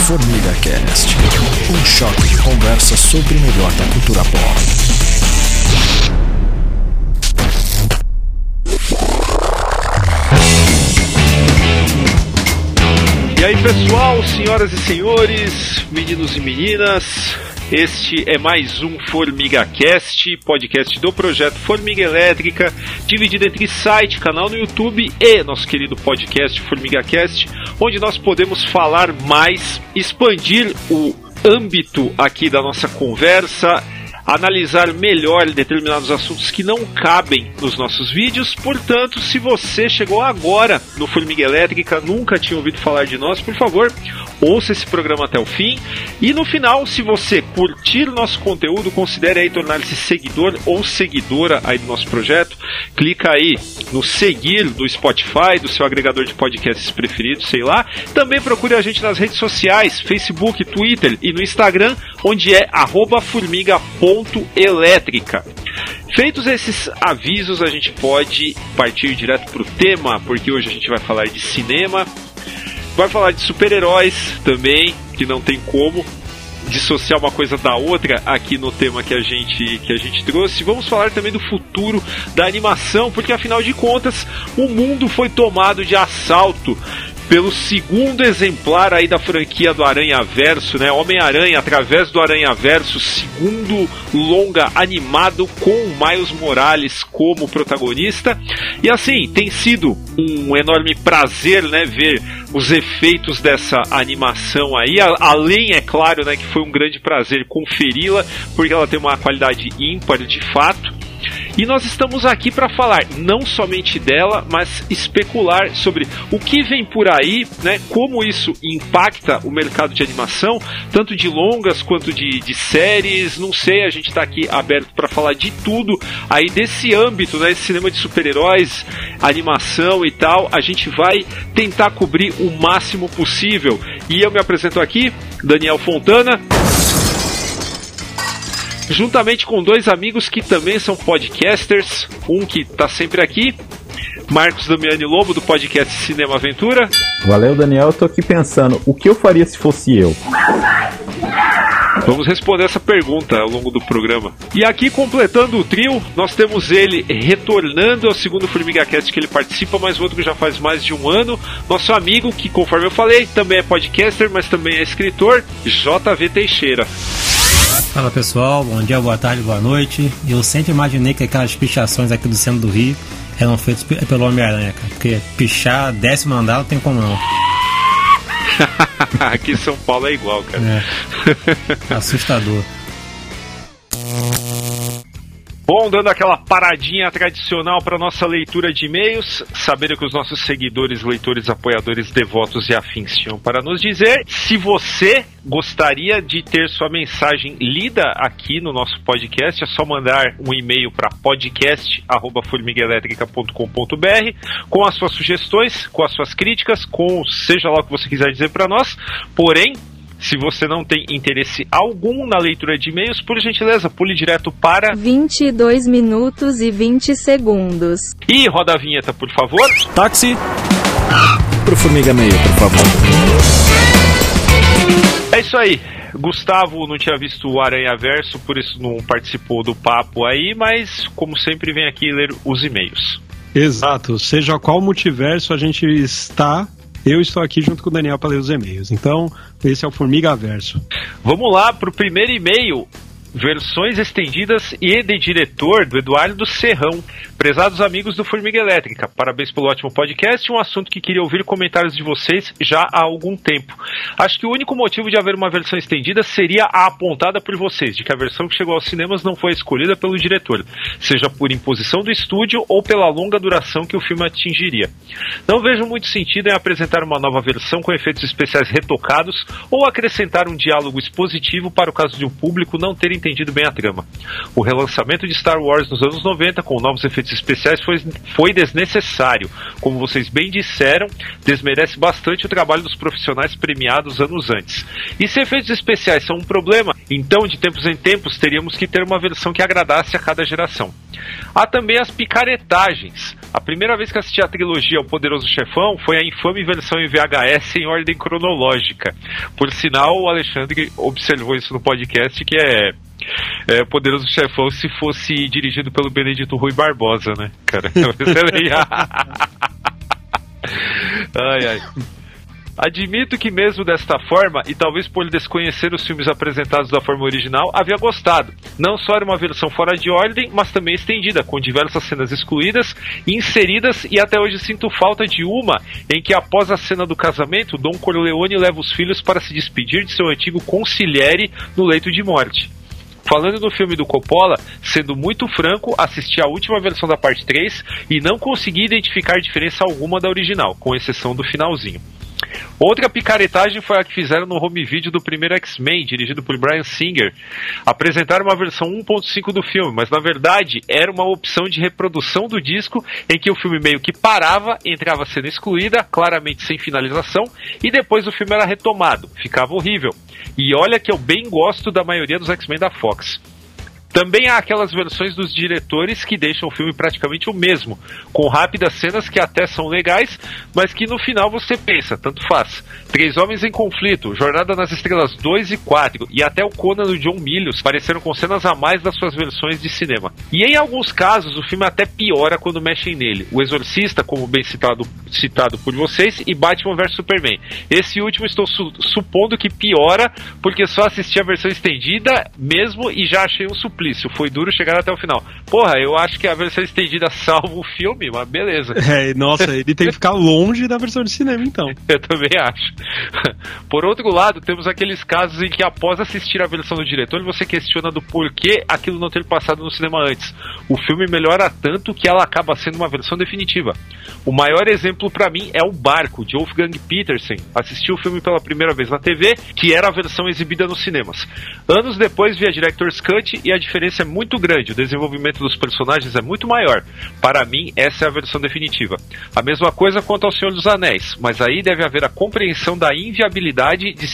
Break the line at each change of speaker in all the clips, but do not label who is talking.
Formiga Cast, um choque de conversa sobre o melhor da cultura pop.
E aí pessoal, senhoras e senhores, meninos e meninas, este é mais um Formiga Cast, podcast do projeto Formiga Elétrica, dividido entre site, canal no YouTube e nosso querido podcast Formiga Cast, onde nós podemos falar mais, expandir o âmbito aqui da nossa conversa, analisar melhor determinados assuntos que não cabem nos nossos vídeos. Portanto, se você chegou agora no Formiga Elétrica, nunca tinha ouvido falar de nós, por favor, ouça esse programa até o fim. E no final, se você curtir o nosso conteúdo, considere aí tornar-se seguidor ou seguidora aí do nosso projeto. Clica aí no seguir do Spotify, do seu agregador de podcasts preferido, sei lá. Também procure a gente nas redes sociais, Facebook, Twitter e no Instagram, onde é @formiga.elétrica. Feitos esses avisos, a gente pode partir direto para o tema, porque hoje a gente vai falar de cinema, vai falar de super-heróis também, que não tem como dissociar uma coisa da outra aqui no tema que a gente trouxe. Vamos falar também do futuro da animação, porque afinal de contas o mundo foi tomado de assalto pelo segundo exemplar aí da franquia do Aranhaverso, né? Homem-Aranha através do Aranhaverso, segundo longa animado com Miles Morales como protagonista. E assim, tem sido um enorme prazer, né, ver os efeitos dessa animação aí, além, é claro, né, que foi um grande prazer conferi-la, porque ela tem uma qualidade ímpar de fato. E nós estamos aqui para falar não somente dela, mas especular sobre o que vem por aí, né, como isso impacta o mercado de animação, tanto de longas quanto de séries, não sei, a gente está aqui aberto para falar de tudo aí desse âmbito, né, esse cinema de super-heróis, animação e tal, a gente vai tentar cobrir o máximo possível. E eu me apresento aqui, Daniel Fontana, juntamente com dois amigos que também são podcasters, um que está sempre aqui, Marcos Damiani Lobo, do podcast Cinema Aventura.
Valeu, Daniel, eu tô aqui pensando, o que eu faria se fosse eu?
Vamos responder essa pergunta ao longo do programa. E aqui, completando o trio, nós temos ele retornando ao segundo Formiga Cast que ele participa, mas outro que já faz mais de um ano, nosso amigo, que conforme eu falei, também é podcaster, mas também é escritor, JV Teixeira.
Fala pessoal, bom dia, boa tarde, boa noite. Eu sempre imaginei que aquelas pichações aqui do centro do Rio eram feitas pelo Homem-Aranha, cara, porque pichar 10º andar não tem como não.
Aqui em São Paulo é igual, cara.
É. Assustador.
Bom, dando aquela paradinha tradicional para nossa leitura de e-mails, saber o que os nossos seguidores, leitores, apoiadores, devotos e afins tinham para nos dizer. Se você gostaria de ter sua mensagem lida aqui no nosso podcast, é só mandar um e-mail para podcast@formiguaelétrica.com.br com as suas sugestões, com as suas críticas, com seja lá o que você quiser dizer para nós. Porém, se você não tem interesse algum na leitura de e-mails, por gentileza, pule direto para
22 minutos e 20 segundos.
E roda a vinheta, por favor.
Táxi pro Formiga Meio, por favor.
É isso aí. Gustavo não tinha visto o Aranhaverso, por isso não participou do papo aí, mas como sempre vem aqui ler os e-mails.
Exato. Seja qual multiverso a gente está, eu estou aqui junto com o Daniel para ler os e-mails. Então, esse é o Formiga Verso.
Vamos lá para o primeiro e-mail. Versões estendidas e de diretor, do Eduardo Serrão. Prezados amigos do Formiga Elétrica, parabéns pelo ótimo podcast, um assunto que queria ouvir comentários de vocês já há algum tempo. Acho que o único motivo de haver uma versão estendida seria a apontada por vocês, de que a versão que chegou aos cinemas não foi escolhida pelo diretor, seja por imposição do estúdio ou pela longa duração que o filme atingiria. Não vejo muito sentido em apresentar uma nova versão com efeitos especiais retocados ou acrescentar um diálogo expositivo para o caso de um público não ter entendido bem a trama. O relançamento de Star Wars nos anos 90, com novos efeitos especiais foi desnecessário. Como vocês bem disseram, desmerece bastante o trabalho dos profissionais premiados anos antes. E se efeitos especiais são um problema, então de tempos em tempos teríamos que ter uma versão que agradasse a cada geração. Há também as picaretagens. A primeira vez que assisti a trilogia O Poderoso Chefão foi a infame versão em VHS em ordem cronológica. Por sinal, o Alexandre observou isso no podcast, que é Poderoso Chefão se fosse dirigido pelo Benedito Rui Barbosa, né, cara? Ai. Admito que mesmo desta forma, e talvez por desconhecer os filmes apresentados da forma original, havia gostado. Não só era uma versão fora de ordem, mas também estendida, com diversas cenas excluídas, inseridas, e até hoje sinto falta de uma, em que após a cena do casamento, Don Corleone leva os filhos para se despedir de seu antigo consigliere no leito de morte. Falando no filme do Coppola, sendo muito franco, assisti a última versão da parte 3 e não consegui identificar diferença alguma da original, com exceção do finalzinho. Outra picaretagem foi a que fizeram no home video do primeiro X-Men, dirigido por Bryan Singer. Apresentaram uma versão 1.5 do filme, mas na verdade era uma opção de reprodução do disco em que o filme meio que parava, entrava a cena excluída, claramente sem finalização, e depois o filme era retomado. Ficava horrível. E olha que eu bem gosto da maioria dos X-Men da Fox. Também há aquelas versões dos diretores que deixam o filme praticamente o mesmo, com rápidas cenas que até são legais, mas que no final você pensa, tanto faz. Três Homens em Conflito, Jornada nas Estrelas 2 e 4, e até o Conan do John Milius pareceram com cenas a mais das suas versões de cinema. E em alguns casos o filme até piora quando mexem nele. O Exorcista, como bem citado por vocês, e Batman vs Superman. Esse último estou supondo que piora, porque só assisti a versão estendida mesmo e já achei um suplício. Foi duro chegar até o final. Porra, eu acho que a versão estendida salva o filme, mas beleza.
Nossa, ele tem que ficar longe da versão de cinema, então.
Eu também acho. Por outro lado, temos aqueles casos em que após assistir a versão do diretor, você questiona do porquê aquilo não ter passado no cinema antes. O filme melhora tanto que ela acaba sendo uma versão definitiva. O maior exemplo pra mim é O Barco, de Wolfgang Petersen. Assisti o filme pela primeira vez na TV, que era a versão exibida nos cinemas. Anos depois vi a Director's Cut e a diferença é muito grande, o desenvolvimento dos personagens é muito maior. Para mim, essa é a versão definitiva. A mesma coisa quanto ao Senhor dos Anéis, mas aí deve haver a compreensão da inviabilidade de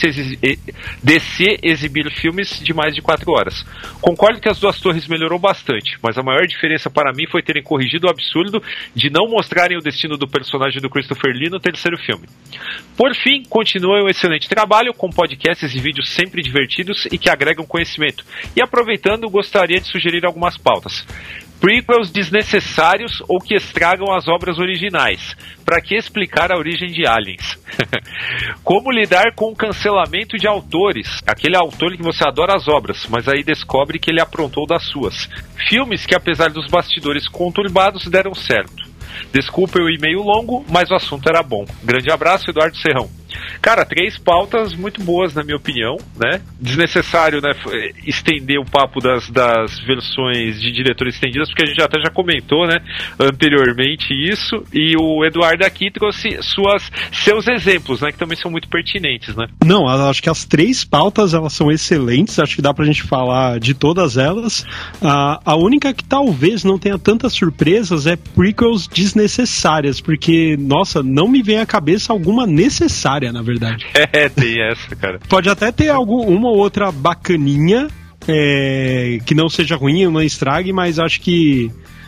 se exibir filmes de mais de 4 horas. Concordo que As Duas Torres melhorou bastante, mas a maior diferença para mim foi terem corrigido o absurdo de não mostrarem o destino do personagem do Christopher Lee no terceiro filme. Por fim, continuem um excelente trabalho, com podcasts e vídeos sempre divertidos e que agregam conhecimento. E aproveitando, gostaria de sugerir algumas pautas. Prequels desnecessários ou que estragam as obras originais. Para que explicar a origem de Aliens? Como lidar com o cancelamento de autores? Aquele autor que você adora as obras, mas aí descobre que ele aprontou das suas. Filmes que, apesar dos bastidores conturbados, deram certo. Desculpa o e-mail longo, mas o assunto era bom. Grande abraço, Eduardo Serrão. Cara, 3 pautas muito boas, na minha opinião, né? Desnecessário, né, estender o papo das versões de diretores estendidas, porque a gente até já comentou, né, anteriormente isso, e o Eduardo aqui trouxe seus exemplos, né, que também são muito pertinentes, né?
Não, acho que as 3 pautas, elas são excelentes, acho que dá pra gente falar de todas elas. A única que talvez não tenha tantas surpresas é prequels desnecessárias, porque, nossa, não me vem à cabeça alguma necessária, na verdade.
Tem essa, cara.
Pode até ter uma ou outra bacaninha, que não seja ruim, não estrague, mas acho que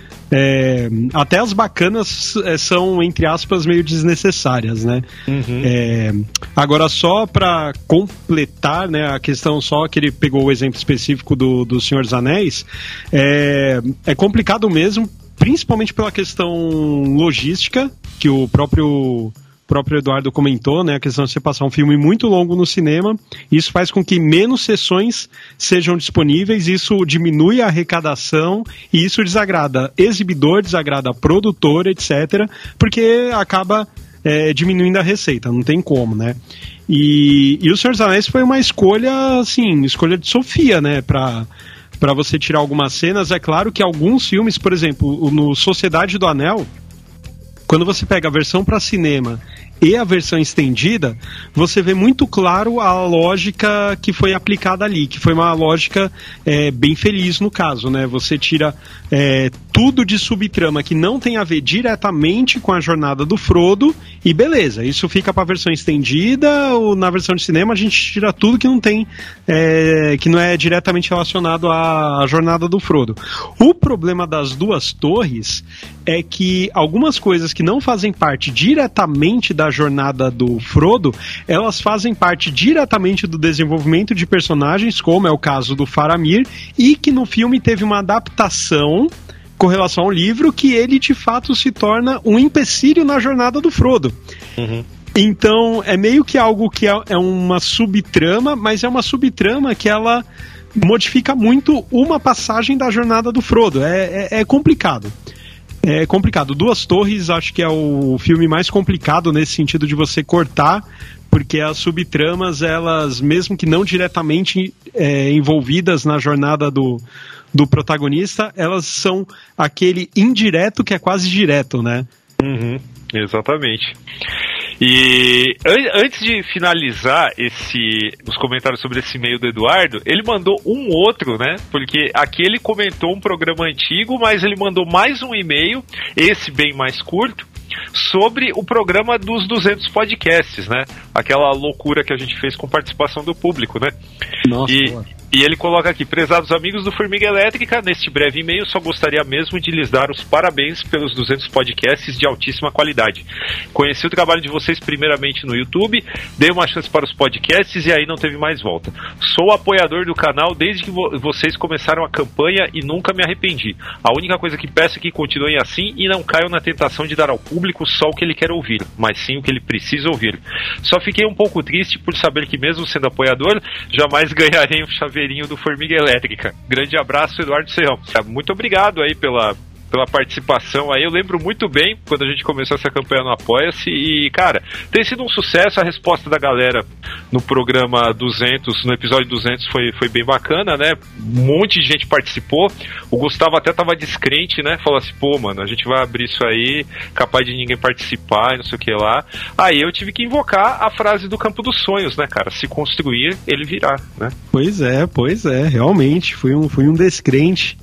até as bacanas são, entre aspas, meio desnecessárias, né? Uhum. Agora, só para completar, né, a questão, só que ele pegou o exemplo específico do Senhor dos Anéis, é complicado mesmo, principalmente pela questão logística, que o próprio Eduardo comentou, né, a questão de você passar um filme muito longo no cinema. Isso faz com que menos sessões sejam disponíveis, isso diminui a arrecadação e isso desagrada exibidor, desagrada produtor, etc., porque acaba diminuindo a receita, não tem como, né? E o Senhor dos Anéis foi uma escolha, assim, escolha de Sofia, né, para você tirar algumas cenas. É claro que alguns filmes, por exemplo, no Sociedade do Anel, quando você pega a versão para cinema e a versão estendida, você vê muito claro a lógica que foi aplicada ali, que foi uma lógica bem feliz no caso, né? Você tira tudo de subtrama que não tem a ver diretamente com a jornada do Frodo e beleza, isso fica para a versão estendida, ou na versão de cinema a gente tira tudo que não tem, que não é diretamente relacionado à jornada do Frodo. O problema das Duas Torres é que algumas coisas que não fazem parte diretamente da jornada do Frodo, elas fazem parte diretamente do desenvolvimento de personagens, como é o caso do Faramir, e que no filme teve uma adaptação com relação ao livro, que ele de fato se torna um empecilho na jornada do Frodo. Uhum. Então é meio que algo que é uma subtrama, mas é uma subtrama que ela modifica muito uma passagem da jornada do Frodo. É complicado. É complicado. Duas Torres acho que é o filme mais complicado nesse sentido de você cortar, porque as subtramas, elas, mesmo que não diretamente envolvidas na jornada do protagonista, elas são aquele indireto que é quase direto, né?
Uhum, exatamente. E antes de finalizar os comentários sobre esse e-mail do Eduardo, ele mandou um outro, né? Porque aqui ele comentou um programa antigo, mas ele mandou mais um e-mail, esse bem mais curto, sobre o programa dos 200 podcasts, né? Aquela loucura que a gente fez com participação do público, né?
Nossa,
e ele coloca aqui: prezados amigos do Formiga Elétrica, neste breve e-mail só gostaria mesmo de lhes dar os parabéns pelos 200 podcasts de altíssima qualidade. Conheci o trabalho de vocês primeiramente no YouTube, dei uma chance para os podcasts e aí não teve mais volta. Sou apoiador do canal desde que vocês começaram a campanha e nunca me arrependi. A única coisa que peço é que continuem assim e não caiam na tentação de dar ao público só o que ele quer ouvir, mas sim o que ele precisa ouvir. Só fiquei um pouco triste por saber que mesmo sendo apoiador, jamais ganharei um chaveirinho do Formiga Elétrica. Grande abraço, Eduardo Serrão. Muito obrigado aí pela participação aí. Eu lembro muito bem quando a gente começou essa campanha no Apoia-se e, cara, tem sido um sucesso. A resposta da galera no programa 200, no episódio 200 foi bem bacana, né? Um monte de gente participou. O Gustavo até tava descrente, né? Falou assim, pô, mano, a gente vai abrir isso aí, capaz de ninguém participar e não sei o que lá. Aí eu tive que invocar a frase do Campo dos Sonhos, né, cara? Se construir, ele virá, né?
Pois é, realmente, fui um descrente.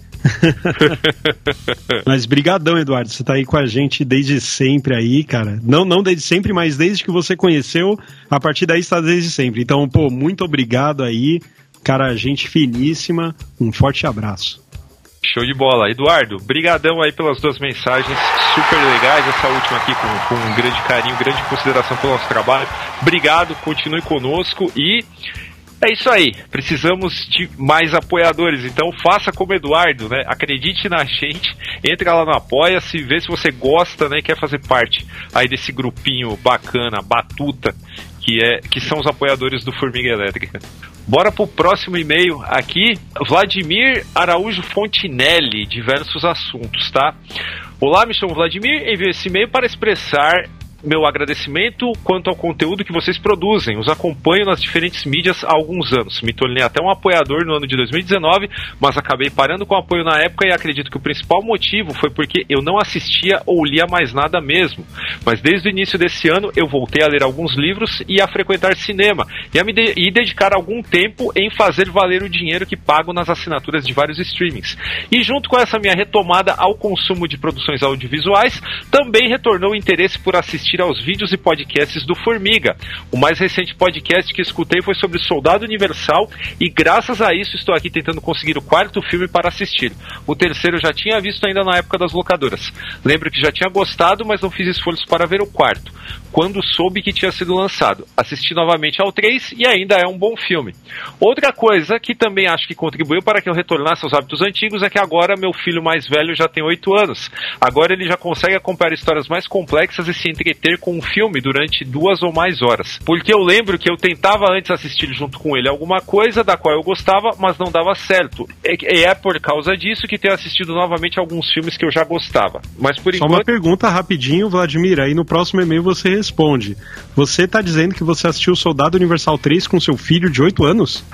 Mas brigadão, Eduardo, você tá aí com a gente desde sempre aí, cara. Não desde sempre, mas desde que você conheceu, a partir daí está desde sempre. Então, pô, muito obrigado aí, cara, gente finíssima, um forte abraço.
Show de bola. Eduardo, brigadão aí pelas duas mensagens super legais, essa última aqui com um grande carinho, grande consideração pelo nosso trabalho. Obrigado, continue conosco e é isso aí, precisamos de mais apoiadores, então faça como Eduardo, né? Acredite na gente, entra lá no Apoia-se, vê se você gosta, né, e quer fazer parte aí desse grupinho bacana, batuta, que são os apoiadores do Formiga Elétrica. Bora pro próximo e-mail aqui, Vladimir Araújo Fontinelli, diversos assuntos, tá? Olá, me chamo Vladimir, envio esse e-mail para expressar meu agradecimento quanto ao conteúdo que vocês produzem. Os acompanho nas diferentes mídias há alguns anos. Me tornei até um apoiador no ano de 2019, mas acabei parando com o apoio na época e acredito que o principal motivo foi porque eu não assistia ou lia mais nada mesmo. Mas desde o início desse ano eu voltei a ler alguns livros e a frequentar cinema e dedicar algum tempo em fazer valer o dinheiro que pago nas assinaturas de vários streamings. E junto com essa minha retomada ao consumo de produções audiovisuais, também retornou o interesse por assistir aos vídeos e podcasts do Formiga. O mais recente podcast que escutei foi sobre Soldado Universal e graças a isso estou aqui tentando conseguir o 4º filme para assistir. O 3º eu já tinha visto ainda na época das locadoras. Lembro que já tinha gostado, mas não fiz esforços para ver o 4º. Quando soube que tinha sido lançado, assisti novamente ao 3 e ainda é um bom filme. Outra coisa que também acho que contribuiu para que eu retornasse aos hábitos antigos é que agora meu filho mais velho já tem 8 anos. Agora ele já consegue acompanhar histórias mais complexas e se entreter com um filme durante 2 ou mais horas. Porque eu lembro que eu tentava antes assistir junto com ele alguma coisa da qual eu gostava, mas não dava certo. E é por causa disso que tenho assistido novamente alguns filmes que eu já gostava. Mas por enquanto...
Só uma pergunta rapidinho, Vladimir, aí no próximo e-mail você responde. Você tá dizendo que você assistiu Soldado Universal 3 com seu filho de 8 anos?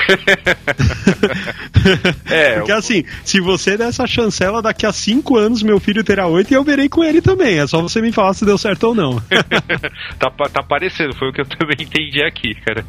Porque assim, se você der essa chancela, daqui a 5 anos meu filho terá 8 e eu verei com ele também. É só você me falar se deu certo ou não.
Tá parecendo, foi o que eu também entendi aqui, cara.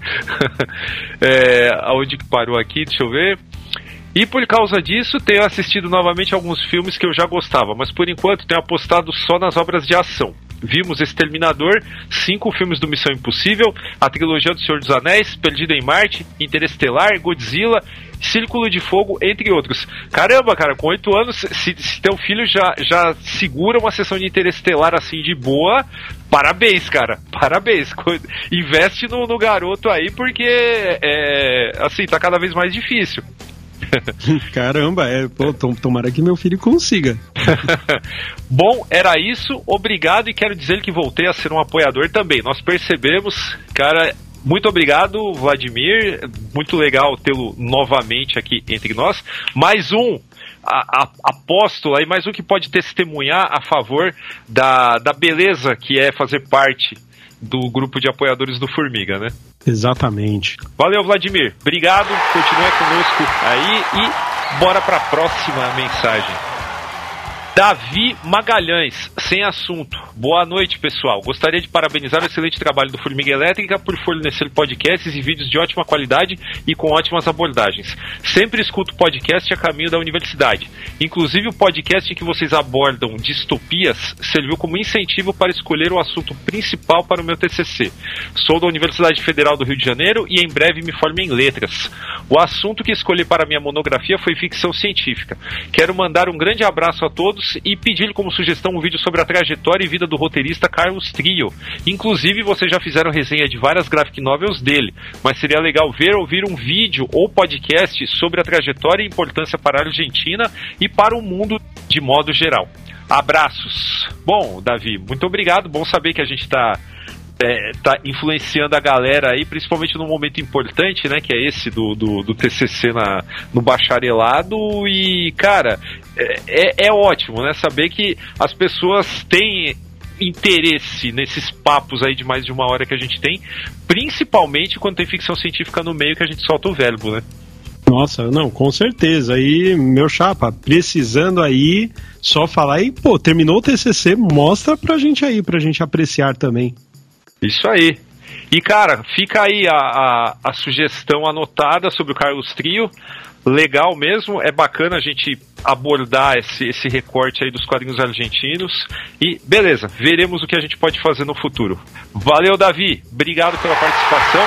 Aonde que parou aqui? Deixa eu ver. E por causa disso, tenho assistido novamente alguns filmes que eu já gostava, mas por enquanto tenho apostado só nas obras de ação. Vimos Exterminador, 5 filmes do Missão Impossível, a trilogia do Senhor dos Anéis, Perdido em Marte, Interestelar, Godzilla, Círculo de Fogo, entre outros. Caramba, cara, com 8 anos, se teu filho já segura uma sessão de Interestelar assim de boa, parabéns, cara, parabéns. Investe no garoto aí, porque assim, tá cada vez mais difícil.
Caramba, tomara que meu filho consiga.
Bom, era isso, obrigado, e quero dizer que voltei a ser um apoiador também. Nós percebemos, cara, muito obrigado, Vladimir, muito legal tê-lo novamente aqui entre nós. Mais um apóstolo aí, mais um que pode testemunhar a favor da beleza que é fazer parte do grupo de apoiadores do Formiga, né?
Exatamente.
Valeu, Vladimir. Obrigado, continue conosco aí e bora para a próxima mensagem. Davi Magalhães, sem assunto. Boa noite, pessoal. Gostaria de parabenizar o excelente trabalho do Formiga Elétrica por fornecer podcasts e vídeos de ótima qualidade e com ótimas abordagens. Sempre escuto podcast a caminho da universidade. Inclusive o podcast em que vocês abordam distopias serviu como incentivo para escolher o assunto principal para o meu TCC. Sou da Universidade Federal do Rio de Janeiro e em breve me formo em letras. O assunto que escolhi para minha monografia foi ficção científica. Quero mandar um grande abraço a todos e pedir como sugestão um vídeo sobre a trajetória e vida do roteirista Carlos Trio. Inclusive, vocês já fizeram resenha de várias graphic novels dele, mas seria legal ouvir um vídeo ou podcast sobre a trajetória e importância para a Argentina e para o mundo de modo geral. Abraços. Bom, Davi, muito obrigado. Bom saber que a gente tá influenciando a galera aí, principalmente num momento importante, né, que é esse do TCC no bacharelado. E, cara, é ótimo, né, saber que as pessoas têm interesse nesses papos aí de mais de 1 hora que a gente tem, principalmente quando tem ficção científica no meio, que a gente solta o verbo, né?
Nossa, não, com certeza. Aí, meu chapa, precisando aí, só falar aí, pô, terminou o TCC, mostra pra gente aí, pra gente apreciar também.
Isso aí. E, cara, fica aí a sugestão anotada sobre o Carlos Trio. Legal mesmo, é bacana a gente abordar esse recorte aí dos quadrinhos argentinos. E, beleza, veremos o que a gente pode fazer no futuro. Valeu, Davi. Obrigado pela participação.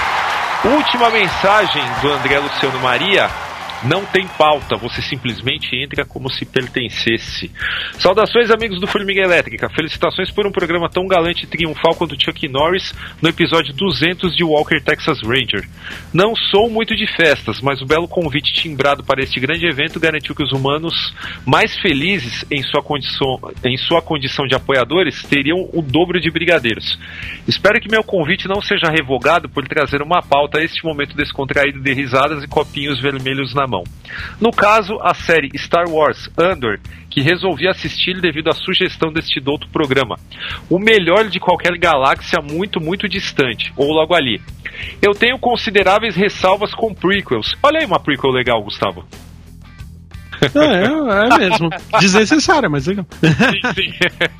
Última mensagem do André Luciano Maria. Não tem pauta, você simplesmente entra como se pertencesse. Saudações, amigos do Formiga Elétrica. Felicitações por um programa tão galante e triunfal quanto Chuck Norris no episódio 200 de Walker Texas Ranger. Não sou muito de festas, mas o belo convite timbrado para este grande evento garantiu que os humanos mais felizes em sua condição de apoiadores teriam o dobro de brigadeiros. Espero que meu convite não seja revogado por trazer uma pauta a este momento descontraído de risadas e copinhos vermelhos na mão. No caso, a série Star Wars Andor, que resolvi assistir devido à sugestão deste douto programa. O melhor de qualquer galáxia muito, muito distante, ou logo ali. Eu tenho consideráveis ressalvas com prequels. Olha aí uma prequel legal, Gustavo.
É mesmo. Desnecessária, mas legal.
Sim.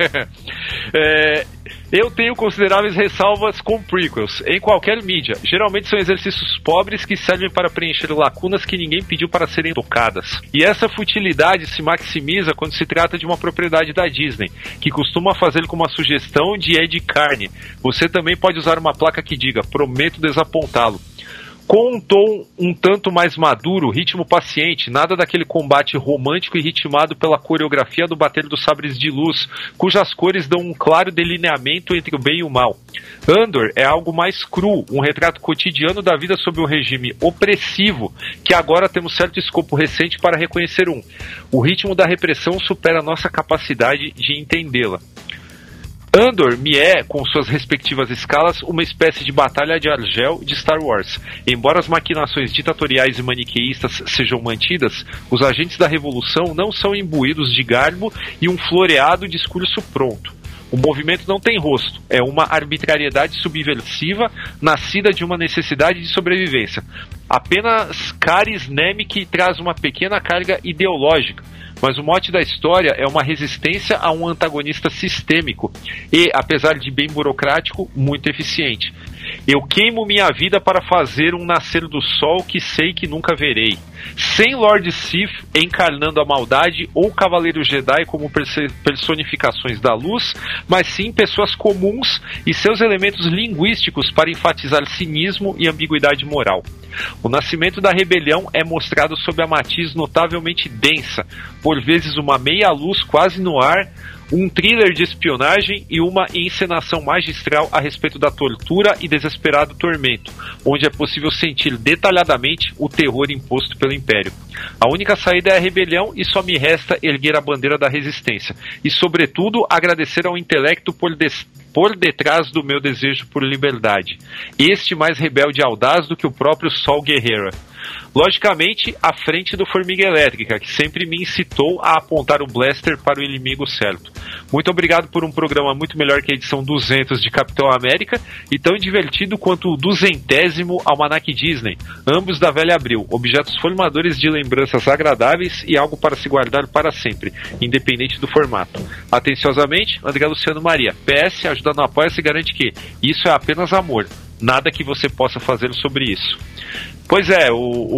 Eu tenho consideráveis ressalvas com prequels em qualquer mídia. Geralmente são exercícios pobres que servem para preencher lacunas que ninguém pediu para serem tocadas. E essa futilidade se maximiza quando se trata de uma propriedade da Disney, que costuma fazer com uma sugestão de Ed Carne. Você também pode usar uma placa que diga: prometo desapontá-lo. Com um tom um tanto mais maduro, ritmo paciente, nada daquele combate romântico e ritmado pela coreografia do bater dos sabres de luz, cujas cores dão um claro delineamento entre o bem e o mal. Andor é algo mais cru, um retrato cotidiano da vida sob um regime opressivo, que agora temos certo escopo recente para reconhecer O ritmo da repressão supera nossa capacidade de entendê-la. Andor me é, com suas respectivas escalas, uma espécie de batalha de Argel de Star Wars. Embora as maquinações ditatoriais e maniqueístas sejam mantidas, os agentes da revolução não são imbuídos de garbo e um floreado discurso pronto. O movimento não tem rosto, é uma arbitrariedade subversiva nascida de uma necessidade de sobrevivência. Apenas Caris Nemec traz uma pequena carga ideológica, mas o mote da história é uma resistência a um antagonista sistêmico e, apesar de bem burocrático, muito eficiente. Eu queimo minha vida para fazer um nascer do sol que sei que nunca verei. Sem Lord Sith encarnando a maldade ou Cavaleiro Jedi como personificações da luz, mas sim pessoas comuns e seus elementos linguísticos para enfatizar cinismo e ambiguidade moral. O nascimento da rebelião é mostrado sob a matiz notavelmente densa, por vezes uma meia-luz quase no ar, um thriller de espionagem e uma encenação magistral a respeito da tortura e desesperado tormento, onde é possível sentir detalhadamente o terror imposto pelo Império. A única saída é a rebelião e só me resta erguer a bandeira da resistência e, sobretudo, agradecer ao intelecto por detrás do meu desejo por liberdade, este mais rebelde e audaz do que o próprio Sol Guerrera. Logicamente, à frente do Formiga Elétrica, que sempre me incitou a apontar o blaster para o inimigo certo. Muito obrigado por um programa muito melhor que a edição 200 de Capitão América e tão divertido quanto o 200º Almanac Disney, ambos da Velha Abril, objetos formadores de lembranças agradáveis e algo para se guardar para sempre, independente do formato. Atenciosamente, André Luciano Maria. PS, ajuda no Apoia-se garante que isso é apenas amor. Nada que você possa fazer sobre isso. Pois é,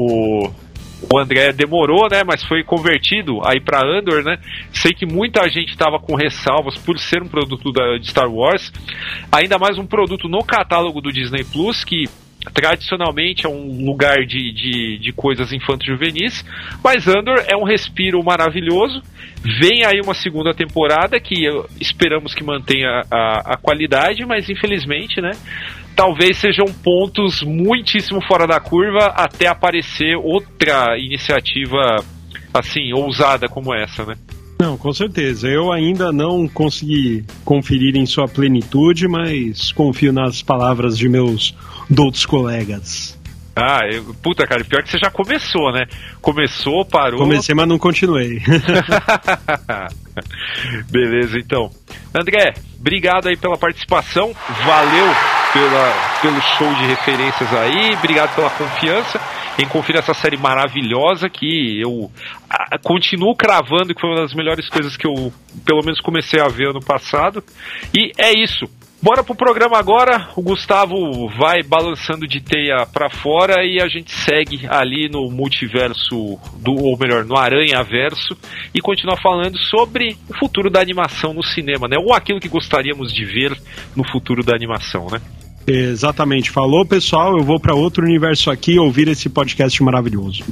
o André demorou, né, mas foi convertido aí para Andor, né? Sei que muita gente estava com ressalvas por ser um produto de Star Wars, ainda mais um produto no catálogo do Disney Plus, que tradicionalmente é um lugar de coisas infanto-juvenis, mas Andor é um respiro maravilhoso. Vem aí uma segunda temporada que esperamos que mantenha a qualidade, mas infelizmente, né, talvez sejam pontos muitíssimo fora da curva até aparecer outra iniciativa assim, ousada como essa, né?
Não, com certeza. Eu ainda não consegui conferir em sua plenitude, mas confio nas palavras de meus doutos colegas.
Puta, cara, pior que você já começou, né? Começou, parou...
Comecei, mas não continuei.
Beleza, então. André, obrigado aí pela participação. Valeu pelo show de referências aí. Obrigado pela confiança em conferir essa série maravilhosa que eu continuo cravando que foi uma das melhores coisas que eu, pelo menos, comecei a ver ano passado. E é isso. Bora pro programa agora. O Gustavo vai balançando de teia pra fora e a gente segue ali no multiverso, ou melhor, no Aranhaverso, e continua falando sobre o futuro da animação no cinema, né? Ou aquilo que gostaríamos de ver no futuro da animação, né?
Exatamente. Falou, pessoal. Eu vou pra outro universo aqui ouvir esse podcast maravilhoso.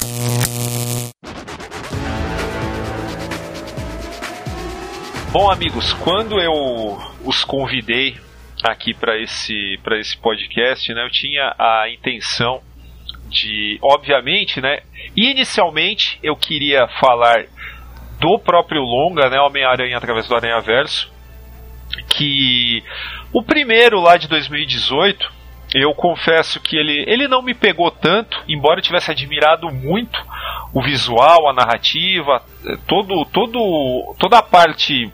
Bom, amigos, quando eu os convidei aqui para esse podcast, né, eu tinha a intenção de, obviamente, né, inicialmente eu queria falar do próprio longa, né, Homem-Aranha através do Aranhaverso, que o primeiro lá de 2018, eu confesso que ele não me pegou tanto, embora eu tivesse admirado muito o visual, a narrativa, toda a parte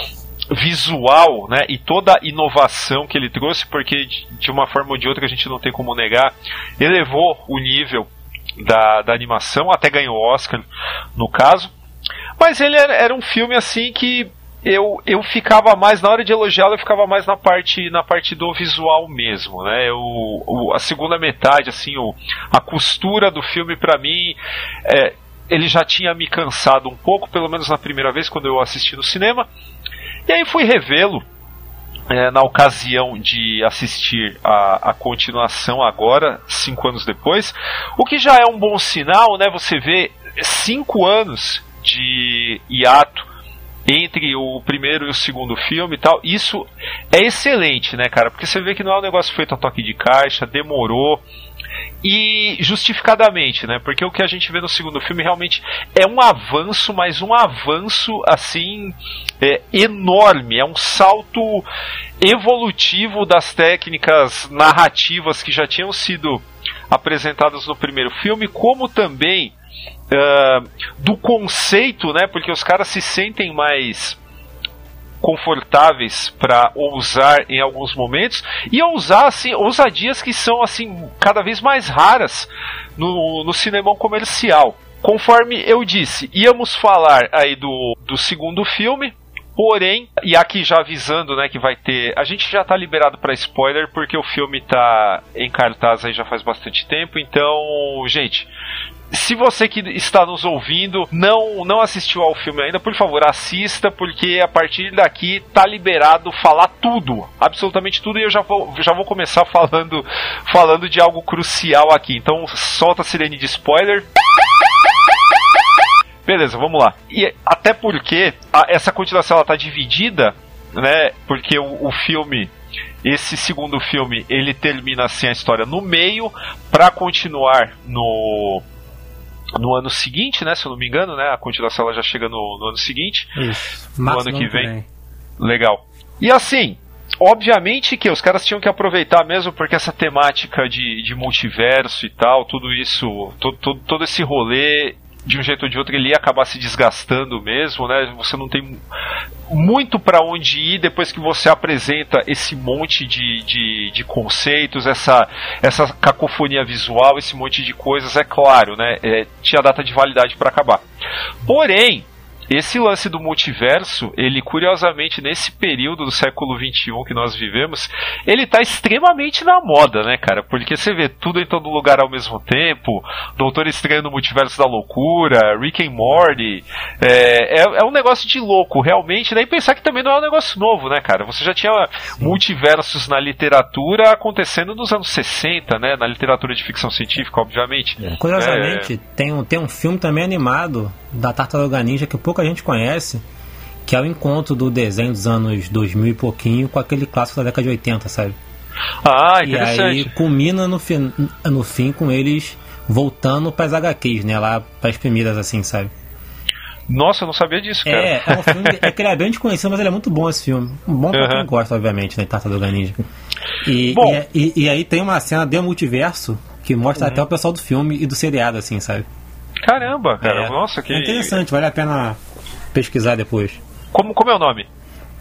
visual, né, e toda a inovação que ele trouxe, porque de uma forma ou de outra a gente não tem como negar, elevou o nível da animação, até ganhou Oscar no caso, mas ele era um filme assim que eu ficava mais, na hora de elogiá-lo, eu ficava mais na parte do visual mesmo, né? A segunda metade, assim, a costura do filme pra mim, ele já tinha me cansado um pouco, pelo menos na primeira vez quando eu assisti no cinema, e aí fui revê-lo na ocasião de assistir a continuação agora, 5 anos depois, o que já é um bom sinal, né? Você vê 5 anos de hiato entre o primeiro e o segundo filme e tal, isso é excelente, né, cara, porque você vê que não é um negócio feito a toque de caixa, demorou, e justificadamente, né, porque o que a gente vê no segundo filme realmente é um avanço, mas um avanço, assim, enorme, é um salto evolutivo das técnicas narrativas que já tinham sido apresentadas no primeiro filme, como também do conceito, né? Porque os caras se sentem mais confortáveis para ousar em alguns momentos e ousar assim, ousadias que são assim cada vez mais raras no cinema comercial, conforme eu disse, íamos falar aí do segundo filme. Porém, e aqui já avisando, né, que vai ter... A gente já tá liberado pra spoiler, porque o filme tá em cartaz aí já faz bastante tempo. Então, gente, se você que está nos ouvindo não assistiu ao filme ainda, por favor, assista, porque a partir daqui tá liberado falar tudo, absolutamente tudo, e eu já vou começar falando de algo crucial aqui. Então, solta a sirene de spoiler. Beleza, vamos lá. E até porque essa continuação ela tá dividida, né? Porque o filme, esse segundo filme, ele termina assim a história no meio para continuar no ano seguinte, né? Se eu não me engano, né? A continuação ela já chega no ano seguinte.
Isso.
No ano que vem. Legal. E assim, obviamente que os caras tinham que aproveitar mesmo, porque essa temática de multiverso e tal, tudo isso, todo esse rolê, de um jeito ou de outro ele ia acabar se desgastando mesmo, né? Você não tem muito para onde ir depois que você apresenta esse monte de conceitos, essa cacofonia visual, esse monte de coisas, é claro, né? Tinha data de validade para acabar. Porém, esse lance do multiverso, ele curiosamente nesse período do século XXI que nós vivemos, ele tá extremamente na moda, né, cara? Porque você vê tudo em todo lugar ao mesmo tempo, Doutor Estranho no Multiverso da Loucura, Rick and Morty, é um negócio de louco, realmente, né? E pensar que também não é um negócio novo, né, cara? Você já tinha multiversos na literatura acontecendo nos anos 60, né? Na literatura de ficção científica, obviamente.
Curiosamente, tem um filme também animado da Tartaruga Ninja que pouca gente conhece, que é o encontro do desenho dos anos 2000 e pouquinho com aquele clássico da década de 80, sabe?
Ah, interessante.
E aí culmina no fim com eles voltando para as HQs, né? Lá para as primeiras, assim, sabe?
Nossa, eu não sabia disso, cara.
É um filme que ele é bem desconhecido, mas ele é muito bom, esse filme. Bom pra quem gosta, obviamente, né? Tartaruga Ninja. E aí tem uma cena de multiverso que mostra até o pessoal do filme e do seriado, assim, sabe?
Caramba, cara. Nossa, que...
É interessante, vale a pena pesquisar depois.
Como é o nome?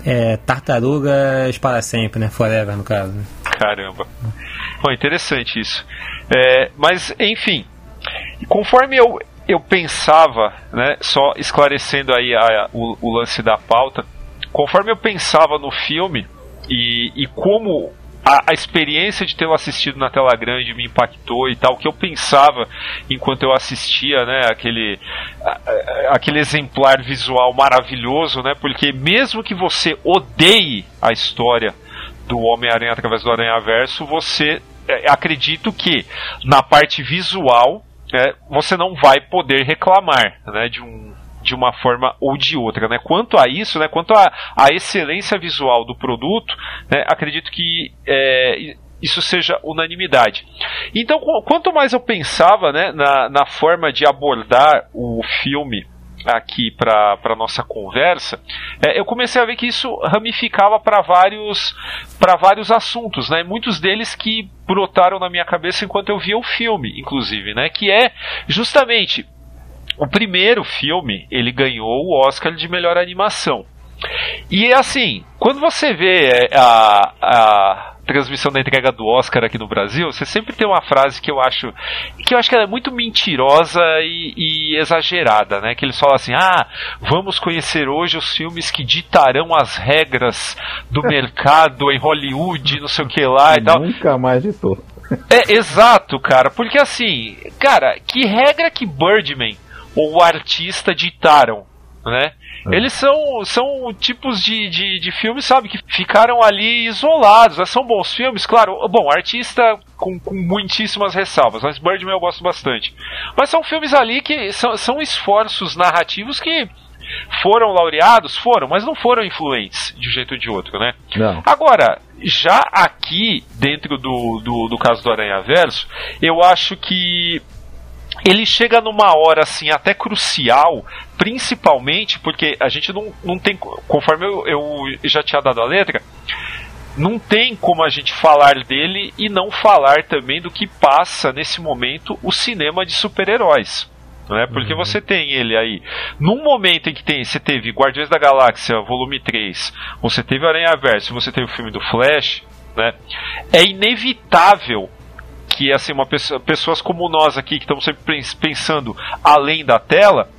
Tartarugas para sempre, né? Forever, no caso.
Caramba. Bom, interessante isso. Mas, enfim, conforme eu pensava, né, só esclarecendo aí o lance da pauta, conforme eu pensava no filme e como a experiência de tê-lo assistido na tela grande me impactou e tal, o que eu pensava enquanto eu assistia, né, aquele exemplar visual maravilhoso, né, porque mesmo que você odeie a história do Homem-Aranha através do Aranhaverso, você, acredito que na parte visual, você não vai poder reclamar, né, de uma forma ou de outra, né? Quanto a isso, né? Quanto à excelência visual do produto, né? Acredito que isso seja unanimidade. Então, quanto mais eu pensava, né, na forma de abordar o filme aqui para nossa conversa, eu comecei a ver que isso ramificava para vários assuntos, né? Muitos deles que brotaram na minha cabeça enquanto eu via o filme, inclusive, né? Que é justamente o primeiro filme, ele ganhou o Oscar de melhor animação. E assim, quando você vê a transmissão da entrega do Oscar aqui no Brasil, você sempre tem uma frase que eu acho que ela é muito mentirosa e exagerada, né? Que eles falam assim: vamos conhecer hoje os filmes que ditarão as regras do mercado em Hollywood, não sei o que lá e tal.
Nunca mais ditou.
Exato, cara, porque assim, cara, que regra que Birdman ou o artista ditaram, né? Eles são tipos de filmes, sabe, que ficaram ali isolados, né? São bons filmes, claro. Bom, artista com muitíssimas ressalvas, mas Birdman eu gosto bastante. Mas são filmes ali que são esforços narrativos que foram laureados, mas não foram influentes de um jeito ou de outro, né?
Não.
Agora, já aqui, dentro do caso do Aranhaverso, eu acho que ele chega numa hora assim até crucial, principalmente porque a gente não tem, conforme eu já tinha dado a letra, não tem como a gente falar dele e não falar também do que passa nesse momento o cinema de super-heróis, né? Porque você tem ele aí num momento em que você teve Guardiões da Galáxia volume 3, você teve Aranhaverso, você teve o filme do Flash, né? É inevitável que assim, pessoas como nós aqui, que estamos sempre pensando além da tela,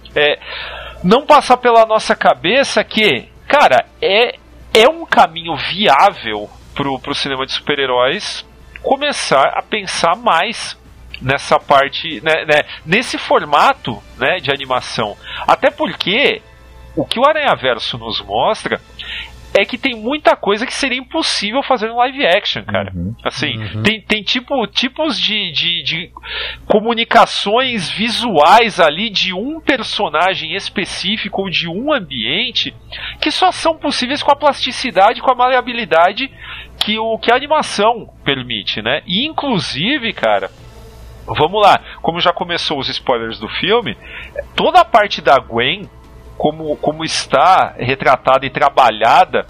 não passar pela nossa cabeça que, cara, é um caminho viável pro cinema de super-heróis começar a pensar mais nessa parte, né, nesse formato, né, de animação. Até porque o que o Aranhaverso nos mostra é que tem muita coisa que seria impossível fazer no live action, cara. Assim, tem tipos de comunicações visuais ali de um personagem específico ou de um ambiente que só são possíveis com a plasticidade, com a maleabilidade que a animação permite, né? E inclusive, cara, vamos lá, como já começou os spoilers do filme, toda a parte da Gwen, como está retratada e trabalhada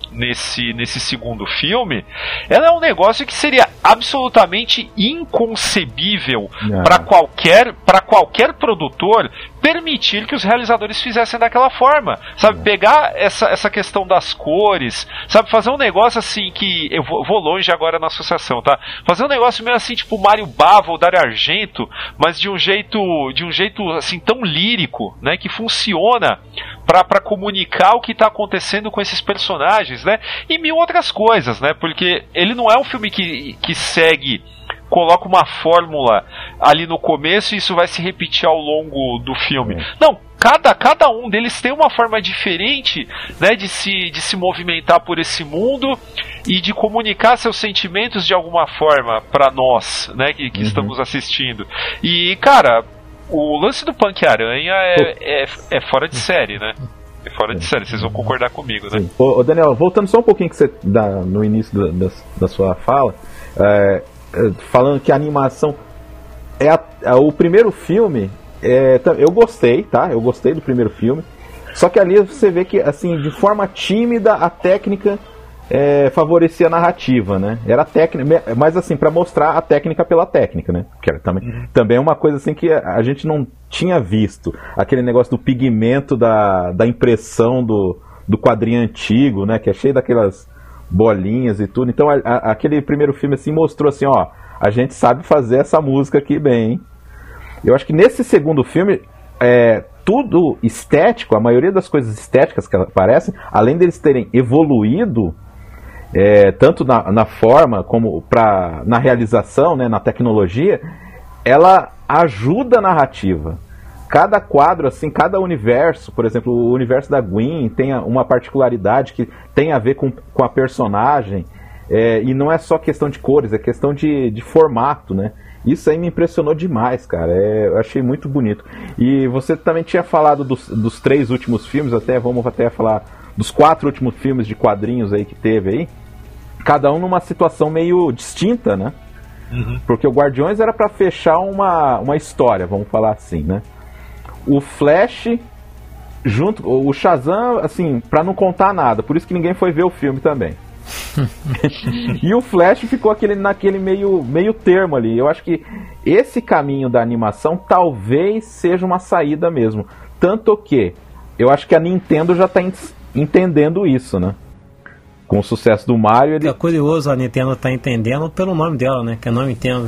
nesse segundo filme, ela é um negócio que seria absolutamente inconcebível para qualquer produtor permitir que os realizadores fizessem daquela forma, sabe, pegar essa questão das cores, sabe, fazer um negócio assim que, eu vou longe agora na associação, tá, fazer um negócio meio assim, tipo Mário Bava ou Dario Argento, mas de um jeito assim, tão lírico, né, que funciona para comunicar o que tá acontecendo com esses personagens, né, e mil outras coisas, né, porque ele não é um filme que segue, coloca uma fórmula ali no começo e isso vai se repetir ao longo do filme. Não, cada um deles tem uma forma diferente, né, de se movimentar por esse mundo e de comunicar seus sentimentos de alguma forma para nós, né, que estamos assistindo. E, cara, o lance do Punk-Aranha é fora de série, né? É fora de série, vocês vão concordar comigo, né?
Ô, Daniel, voltando só um pouquinho que você dá no início da sua fala, falando que a animação o primeiro filme, eu gostei, tá? Eu gostei do primeiro filme. Só que ali você vê que, assim, de forma tímida, a técnica favorecia a narrativa, né? Era técnica, mas assim, para mostrar a técnica pela técnica, né? Que era também é uma coisa assim que a gente não tinha visto. Aquele negócio do pigmento da impressão do quadrinho antigo, né? Que é cheio daquelas bolinhas e tudo. Então aquele primeiro filme assim mostrou assim, ó, a gente sabe fazer essa música aqui bem, hein? Eu acho que nesse segundo filme tudo estético, a maioria das coisas estéticas que aparecem, além deles terem evoluído tanto na forma como na realização, né, na tecnologia, ela ajuda a narrativa. Cada quadro, assim, cada universo, por exemplo, o universo da Gwen tem uma particularidade que tem a ver com a personagem, e não é só questão de cores, é questão de formato, né? Isso aí me impressionou demais, cara. Eu achei muito bonito. E você também tinha falado dos 3 últimos filmes, vamos falar dos 4 últimos filmes de quadrinhos aí que teve aí, cada um numa situação meio distinta, né? Porque o Guardiões era pra fechar uma história, vamos falar assim, né? O Flash o Shazam, assim, pra não contar nada, por isso que ninguém foi ver o filme também. E o Flash ficou naquele meio termo ali. Eu acho que esse caminho da animação talvez seja uma saída mesmo. Tanto que eu acho que a Nintendo já tá entendendo isso, né? Com o sucesso do Mario,
É curioso a Nintendo tá entendendo pelo nome dela, né? Que eu não entendo.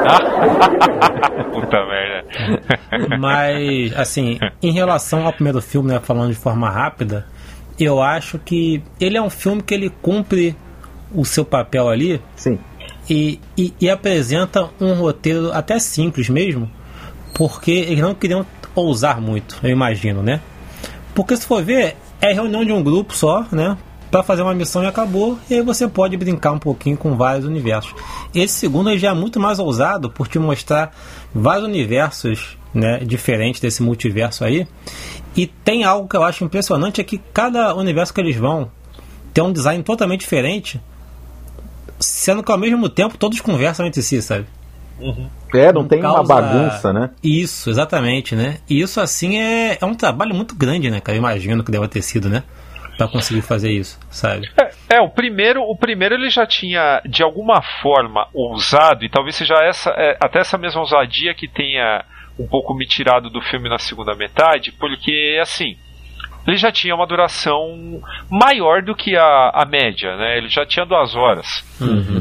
Puta merda.
Mas, assim, em relação ao primeiro filme, né, falando de forma rápida, eu acho que ele é um filme que ele cumpre o seu papel ali.
Sim.
E apresenta um roteiro até simples mesmo, porque eles não queriam ousar muito, eu imagino, né? Porque se for ver, é reunião de um grupo só, né? Pra fazer uma missão e acabou, e aí você pode brincar um pouquinho com vários universos. Esse segundo já é muito mais ousado por te mostrar vários universos, né, diferentes desse multiverso aí. E tem algo que eu acho impressionante, é que cada universo que eles vão tem um design totalmente diferente, sendo que ao mesmo tempo todos conversam entre si, sabe?
Não tem uma bagunça, né?
Isso, exatamente, né? E isso assim é um trabalho muito grande, né, cara? Eu imagino que deva ter sido, né? Pra conseguir fazer isso, sabe?
O primeiro ele já tinha de alguma forma ousado, e talvez seja até essa mesma ousadia que tenha um pouco me tirado do filme na segunda metade, porque assim, ele já tinha uma duração maior do que a média, né? Ele já tinha 2 horas.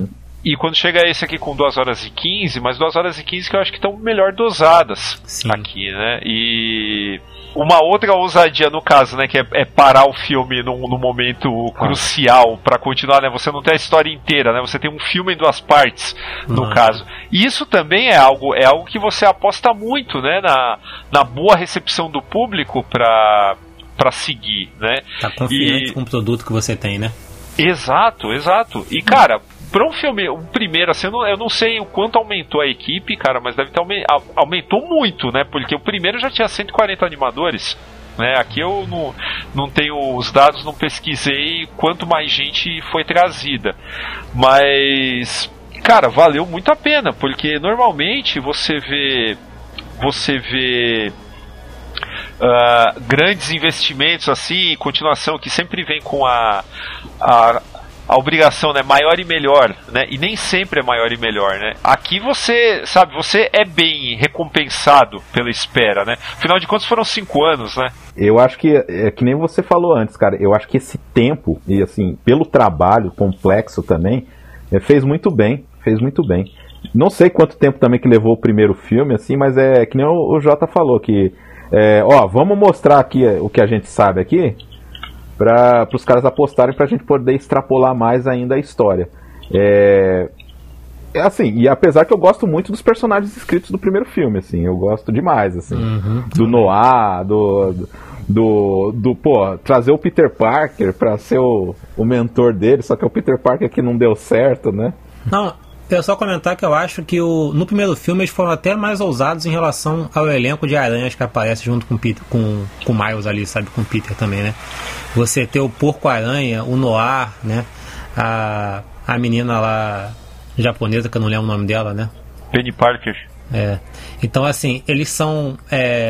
E quando chega esse aqui com 2 horas e 15, mas 2 horas e 15 que eu acho que estão melhor dosadas. Sim. Aqui, né? E uma outra ousadia no caso, né, que é parar o filme num momento crucial pra continuar, né? Você não tem a história inteira, né? Você tem um filme em 2 partes, no caso. E isso também é algo que você aposta muito, né, na boa recepção do público pra seguir, né?
Tá confiante com o produto que você tem, né?
Exato. E, cara, pra um filme, um primeiro, assim, eu não sei o quanto aumentou a equipe, cara, mas deve ter aumentou muito, né? Porque o primeiro já tinha 140 animadores, né? Aqui eu não tenho os dados, não pesquisei quanto mais gente foi trazida. Mas, cara, valeu muito a pena, porque normalmente você vê grandes investimentos assim, continuação que sempre vem com a obrigação, né, maior e melhor, né, e nem sempre é maior e melhor, né. Aqui você é bem recompensado pela espera, né. Afinal de contas foram 5 anos, né.
Eu acho que é que nem você falou antes, cara. Eu acho que esse tempo, e assim, pelo trabalho complexo também, fez muito bem. Não sei quanto tempo também que levou o primeiro filme, assim, mas é que nem o Jota falou, que vamos mostrar aqui o que a gente sabe aqui, para os caras apostarem, pra gente poder extrapolar mais ainda a história. Assim, e apesar que eu gosto muito dos personagens escritos do primeiro filme, assim, eu gosto demais, assim, do Noah, trazer o Peter Parker pra ser o mentor dele, só que é o Peter Parker que não deu certo, né?
Não, eu só comentar que eu acho que no primeiro filme eles foram até mais ousados em relação ao elenco de aranhas que aparece junto com Peter, com Miles ali, sabe, com Peter também, né? Você ter o Porco-Aranha, o Noir, né? A menina lá japonesa, que eu não lembro o nome dela, né?
Penny Parker.
Então, assim, eles são...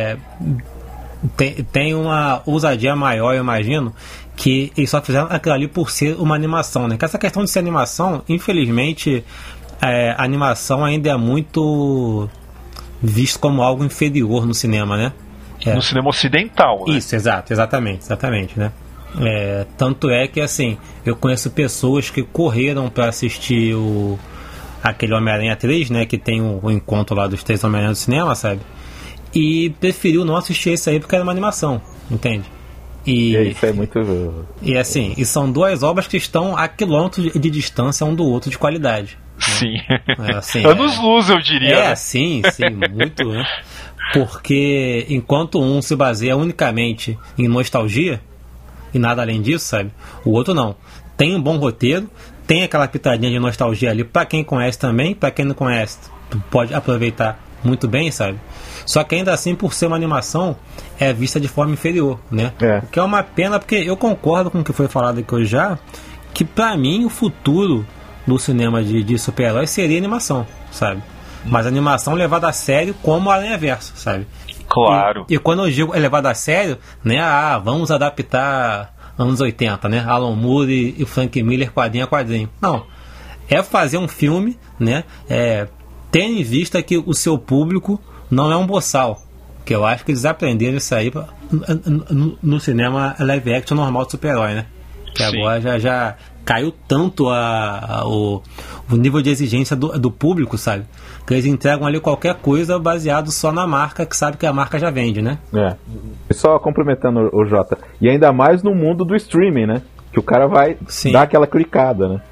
tem uma ousadia maior, eu imagino, que eles só fizeram aquilo ali por ser uma animação, né? Que essa questão de ser animação, infelizmente, a animação ainda é muito visto como algo inferior no cinema, né?
No cinema ocidental, né?
Isso, exatamente, né? Tanto é que, assim, eu conheço pessoas que correram para assistir aquele Homem-Aranha 3, né? Que tem o encontro lá dos 3 Homem-Aranha do cinema, sabe? E preferiu não assistir isso aí porque era uma animação, entende?
Isso é muito...
E assim, e são 2 obras que estão a quilômetros de distância um do outro de qualidade.
Sim.
Né? Assim,
anos-luz, eu diria.
Né? Sim, muito, né? Porque enquanto um se baseia unicamente em nostalgia e nada além disso, sabe? O outro não. Tem um bom roteiro, tem aquela pitadinha de nostalgia ali pra quem conhece também, pra quem não conhece pode aproveitar muito bem, sabe? Só que ainda assim, por ser uma animação, é vista de forma inferior, né? O que é uma pena, porque eu concordo com o que foi falado aqui hoje já, que pra mim o futuro do cinema de super-heróis seria animação, sabe? Mas animação levada a sério como Aranhaverso, sabe?
Claro.
E quando eu digo levada a sério, né? Vamos adaptar anos 80, né? Alan Moore e Frank Miller quadrinho a quadrinho. Não. É fazer um filme, né? Ter em vista que o seu público não é um boçal. Que eu acho que eles aprenderam isso aí no cinema live action normal de super-herói, né? Que sim. Agora já caiu tanto o nível de exigência do público, sabe? Que eles entregam ali qualquer coisa baseado só na marca, que sabe que a marca já vende, né?
E só complementando o Jota, e ainda mais no mundo do streaming, né? Que o cara vai dar aquela clicada, né?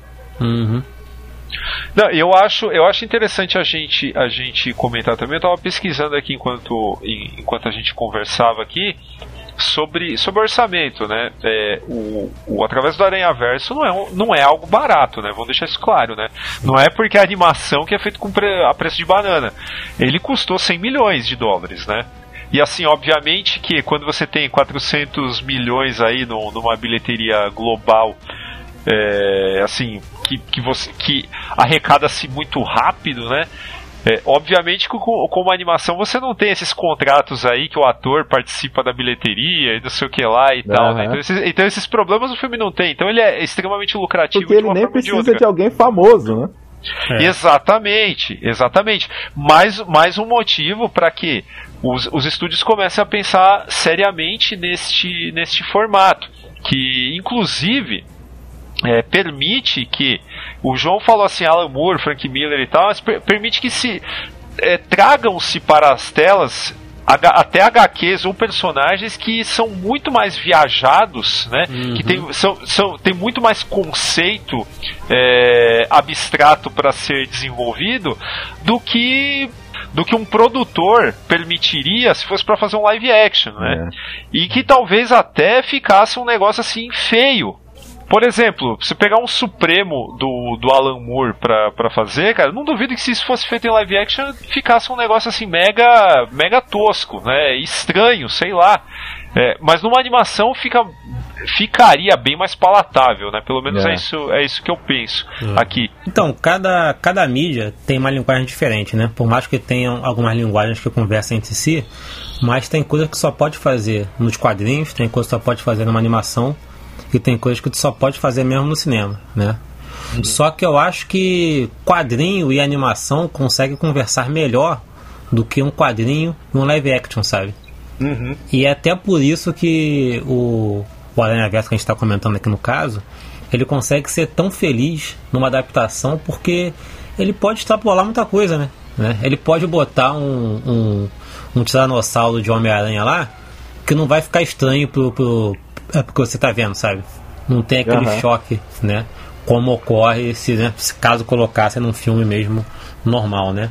Não, eu acho interessante a gente comentar também. Eu estava pesquisando aqui enquanto a gente conversava aqui sobre orçamento, né? Através do Aranhaverso não é algo barato, né? Vamos deixar isso claro, né? Não é porque a animação que é feita a preço de banana. Ele custou 100 milhões de dólares, né? E assim, obviamente que quando você tem 400 milhões aí numa bilheteria global, assim, que arrecada-se muito rápido, né? Obviamente que com uma animação você não tem esses contratos aí que o ator participa da bilheteria e não sei o que lá e tal, né? Então esses problemas o filme não tem. Então ele é extremamente lucrativo.
Porque ele nem precisa de alguém famoso, né?
Exatamente. Mais um motivo para que os estúdios comecem a pensar seriamente neste formato, que inclusive permite que O João falou assim, Alan Moore, Frank Miller e tal, mas permite que tragam-se para as telas até HQs ou personagens que são muito mais viajados, né? Que tem muito mais conceito abstrato para ser desenvolvido do que um produtor permitiria se fosse para fazer um live action, né? E que talvez até ficasse um negócio assim feio. Por exemplo, se pegar um Supremo do Alan Moore pra fazer, cara, não duvido que se isso fosse feito em live action ficasse um negócio assim mega tosco, né? Estranho, sei lá. Mas numa animação ficaria bem mais palatável, né? Pelo menos é isso que eu penso aqui.
Então, cada mídia tem uma linguagem diferente, né? Por mais que tenham algumas linguagens que conversam entre si, mas tem coisas que só pode fazer nos quadrinhos, tem coisas que só pode fazer numa animação, e tem coisas que tu só pode fazer mesmo no cinema, né? Só que eu acho que quadrinho e animação conseguem conversar melhor do que um quadrinho e um live action, sabe? E é até por isso que o Aranhaverso que a gente está comentando aqui no caso, ele consegue ser tão feliz numa adaptação porque ele pode extrapolar muita coisa, né? Ele pode botar um tiranossauro de Homem-Aranha lá que não vai ficar estranho porque você tá vendo, sabe? Não tem aquele choque, né? Como ocorre se caso colocasse num filme mesmo normal, né?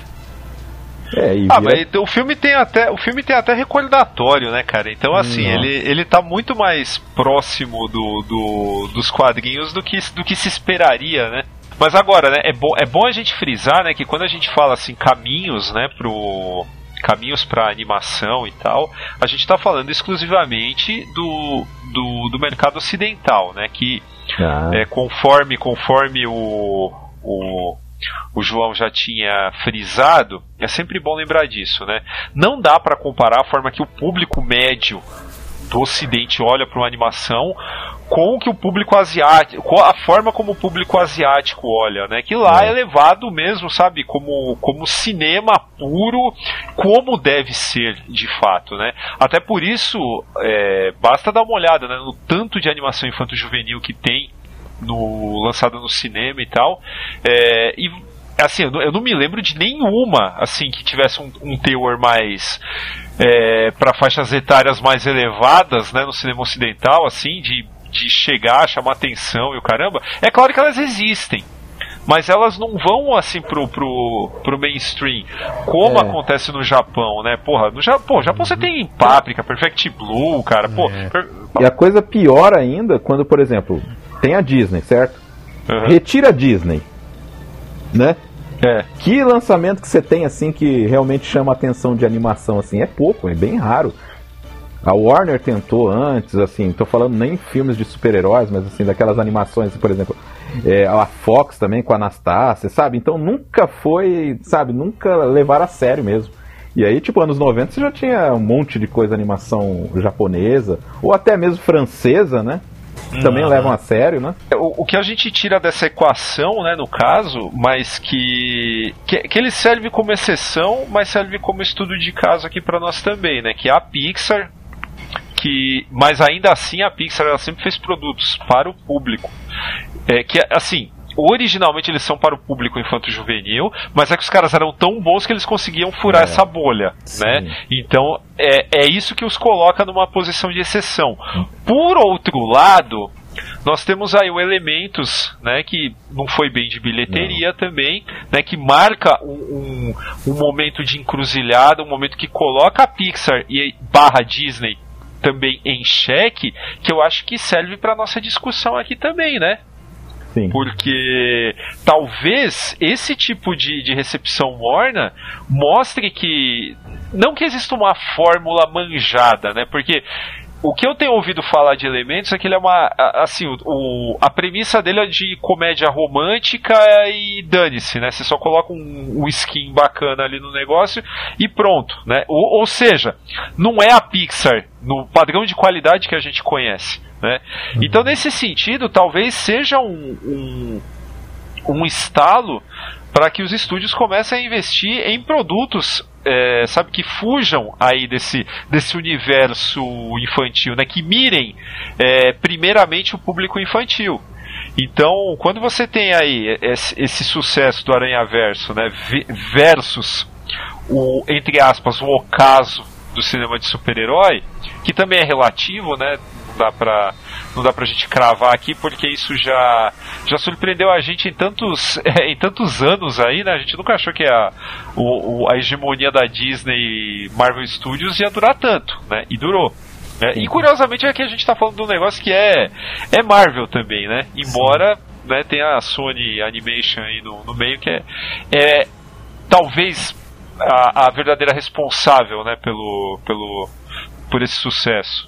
Mas o filme tem até recordatório, né, cara? Então, assim, ele tá muito mais próximo dos quadrinhos do que se esperaria, né? Mas agora, né, é bom a gente frisar, né, que quando a gente fala assim, caminhos, né, caminhos para animação e tal, a gente está falando exclusivamente do mercado ocidental, né? Que conforme o João já tinha frisado, é sempre bom lembrar disso, né? Não dá para comparar a forma que o público médio do Ocidente olha para uma animação com o que o público asiático, a forma como o público asiático olha, né? Que lá é levado mesmo, sabe, como cinema puro, como deve ser de fato, né? Até por isso, basta dar uma olhada, né, no tanto de animação infanto-juvenil que tem lançada no cinema e tal, e assim, eu não me lembro de nenhuma assim que tivesse um teor mais para faixas etárias mais elevadas, né, no cinema ocidental, assim, de chegar, chamar atenção e o caramba. É claro que elas existem, mas elas não vão assim pro mainstream, como acontece no Japão, né? Porra, no Japão você tem Páprica, Perfect Blue, cara,
E a coisa pior ainda, quando, por exemplo, tem a Disney, certo? Retira a Disney, né? Que lançamento que você tem, assim, que realmente chama a atenção de animação, assim, é pouco, é bem raro. A Warner tentou antes, assim, tô falando nem filmes de super-heróis, mas assim, daquelas animações, por exemplo, a Fox também com a Anastasia, sabe? Então nunca foi, sabe, nunca levaram a sério mesmo. E aí, tipo, anos 90 você já tinha um monte de coisa, animação japonesa, ou até mesmo francesa, né? Também levam a sério, né?
O que a gente tira dessa equação, né, no caso, mas que ele serve como exceção, mas serve como estudo de caso aqui pra nós também, né? Que é a Pixar, mas ainda assim a Pixar ela sempre fez produtos para o público. Que assim, originalmente eles são para o público infanto-juvenil, mas é que os caras eram tão bons que eles conseguiam furar essa bolha, né? Então é isso que os coloca numa posição de exceção. Por outro lado, nós temos aí o Elementos, né, que não foi bem de bilheteria também, né, que marca um momento de encruzilhada, um momento que coloca a Pixar e / Disney também em xeque, que eu acho que serve para nossa discussão aqui também, né?
Sim.
Porque talvez esse tipo de recepção morna mostre que não que exista uma fórmula manjada, né? Porque o que eu tenho ouvido falar de Elementos é que ele é uma, assim, a premissa dele é de comédia romântica e dane-se, né? Você só coloca um skin bacana ali no negócio e pronto, né? Ou seja, não é a Pixar no padrão de qualidade que a gente conhece, né? Então, nesse sentido, talvez seja um estalo para que os estúdios comecem a investir em produtos, sabe, que fujam aí desse universo infantil, né? Que mirem primeiramente o público infantil. Então, quando você tem aí esse sucesso do Aranhaverso, né, versus o, entre aspas, o ocaso do cinema de super-herói, que também é relativo, né, não dá pra gente cravar aqui, porque isso já surpreendeu a gente em tantos anos aí, né, a gente nunca achou que a hegemonia da Disney Marvel Studios ia durar tanto, né, e durou. E curiosamente aqui a gente tá falando de um negócio que é Marvel também, né? Embora, né, tenha a Sony Animation aí no meio, que é talvez a verdadeira responsável, né, por esse sucesso.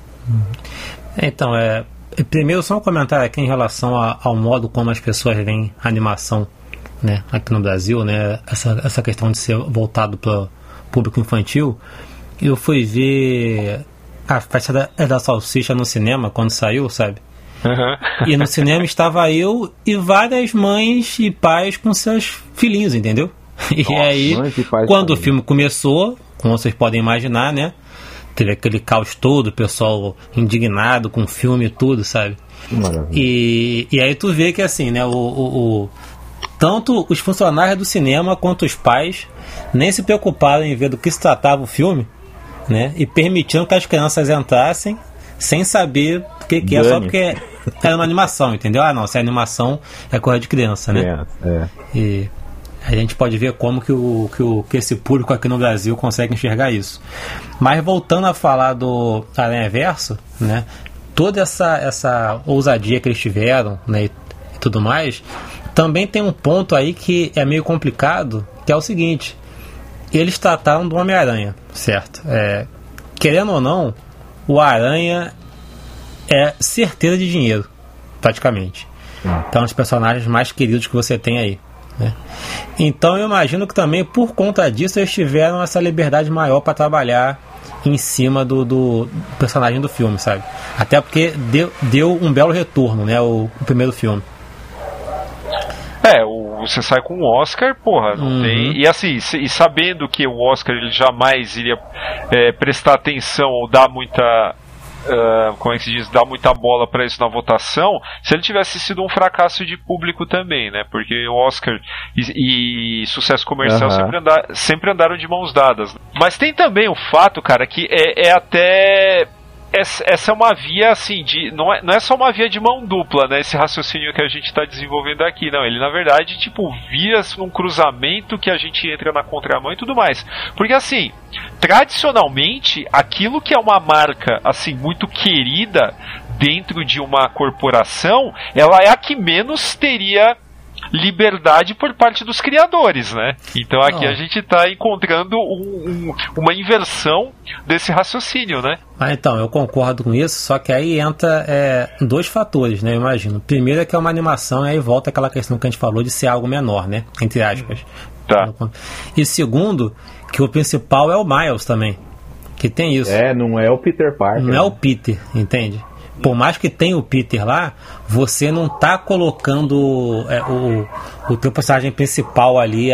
Então, primeiro só um comentário aqui em relação ao modo como as pessoas veem a animação, né, aqui no Brasil, né, essa questão de ser voltado para o público infantil. Eu fui ver a festa da salsicha no cinema quando saiu, sabe?
Uhum.
E no cinema estava eu e várias mães e pais com seus filhinhos, entendeu? E
nossa,
aí, quando o filme começou, como vocês podem imaginar, né? Teve aquele caos todo, o pessoal indignado com o filme e tudo, sabe? E aí tu vê que assim, né? Tanto os funcionários do cinema quanto os pais nem se preocuparam em ver do que se tratava o filme, né? E permitiram que as crianças entrassem sem saber o que é, só porque era uma animação, entendeu? Ah, não, se é animação é coisa de criança, né? E a gente pode ver como que esse público aqui no Brasil consegue enxergar isso. Mas voltando a falar do Aranhaverso, né? Toda essa ousadia que eles tiveram, né, e tudo mais, também tem um ponto aí que é meio complicado, que é o seguinte: eles trataram do Homem-Aranha, certo? Querendo ou não, o Aranha é certeza de dinheiro, praticamente. Então, os personagens mais queridos que você tem aí, né? Então, eu imagino que também, por conta disso, eles tiveram essa liberdade maior para trabalhar em cima do personagem do filme, sabe? Até porque deu um belo retorno, né? O primeiro filme.
Você sai com um Oscar, porra, não tem. E assim, e sabendo que o Oscar ele jamais iria prestar atenção ou dar muita. Como é que se diz? Dar muita bola pra isso na votação, se ele tivesse sido um fracasso de público também, né? Porque o Oscar e sucesso comercial sempre andaram de mãos dadas. Mas tem também o fato, cara, que até. Essa é uma via assim não é só uma via de mão dupla, né? Esse raciocínio que a gente está desenvolvendo aqui, não. Ele na verdade vira um cruzamento que a gente entra na contramão e tudo mais. Porque assim, tradicionalmente, aquilo que é uma marca assim muito querida dentro de uma corporação, ela é a que menos teria liberdade por parte dos criadores, né? Então aqui a gente está encontrando uma inversão desse raciocínio, né?
Então, eu concordo com isso, só que aí entra dois fatores, né? Eu imagino. Primeiro é que é uma animação e aí volta aquela questão que a gente falou de ser algo menor, né? Entre aspas.
Tá.
E segundo, que o principal é o Miles também, que tem isso.
Não é o Peter Parker.
Não é o Peter, entende? Por mais que tenha o Peter lá, você não tá colocando o teu personagem principal ali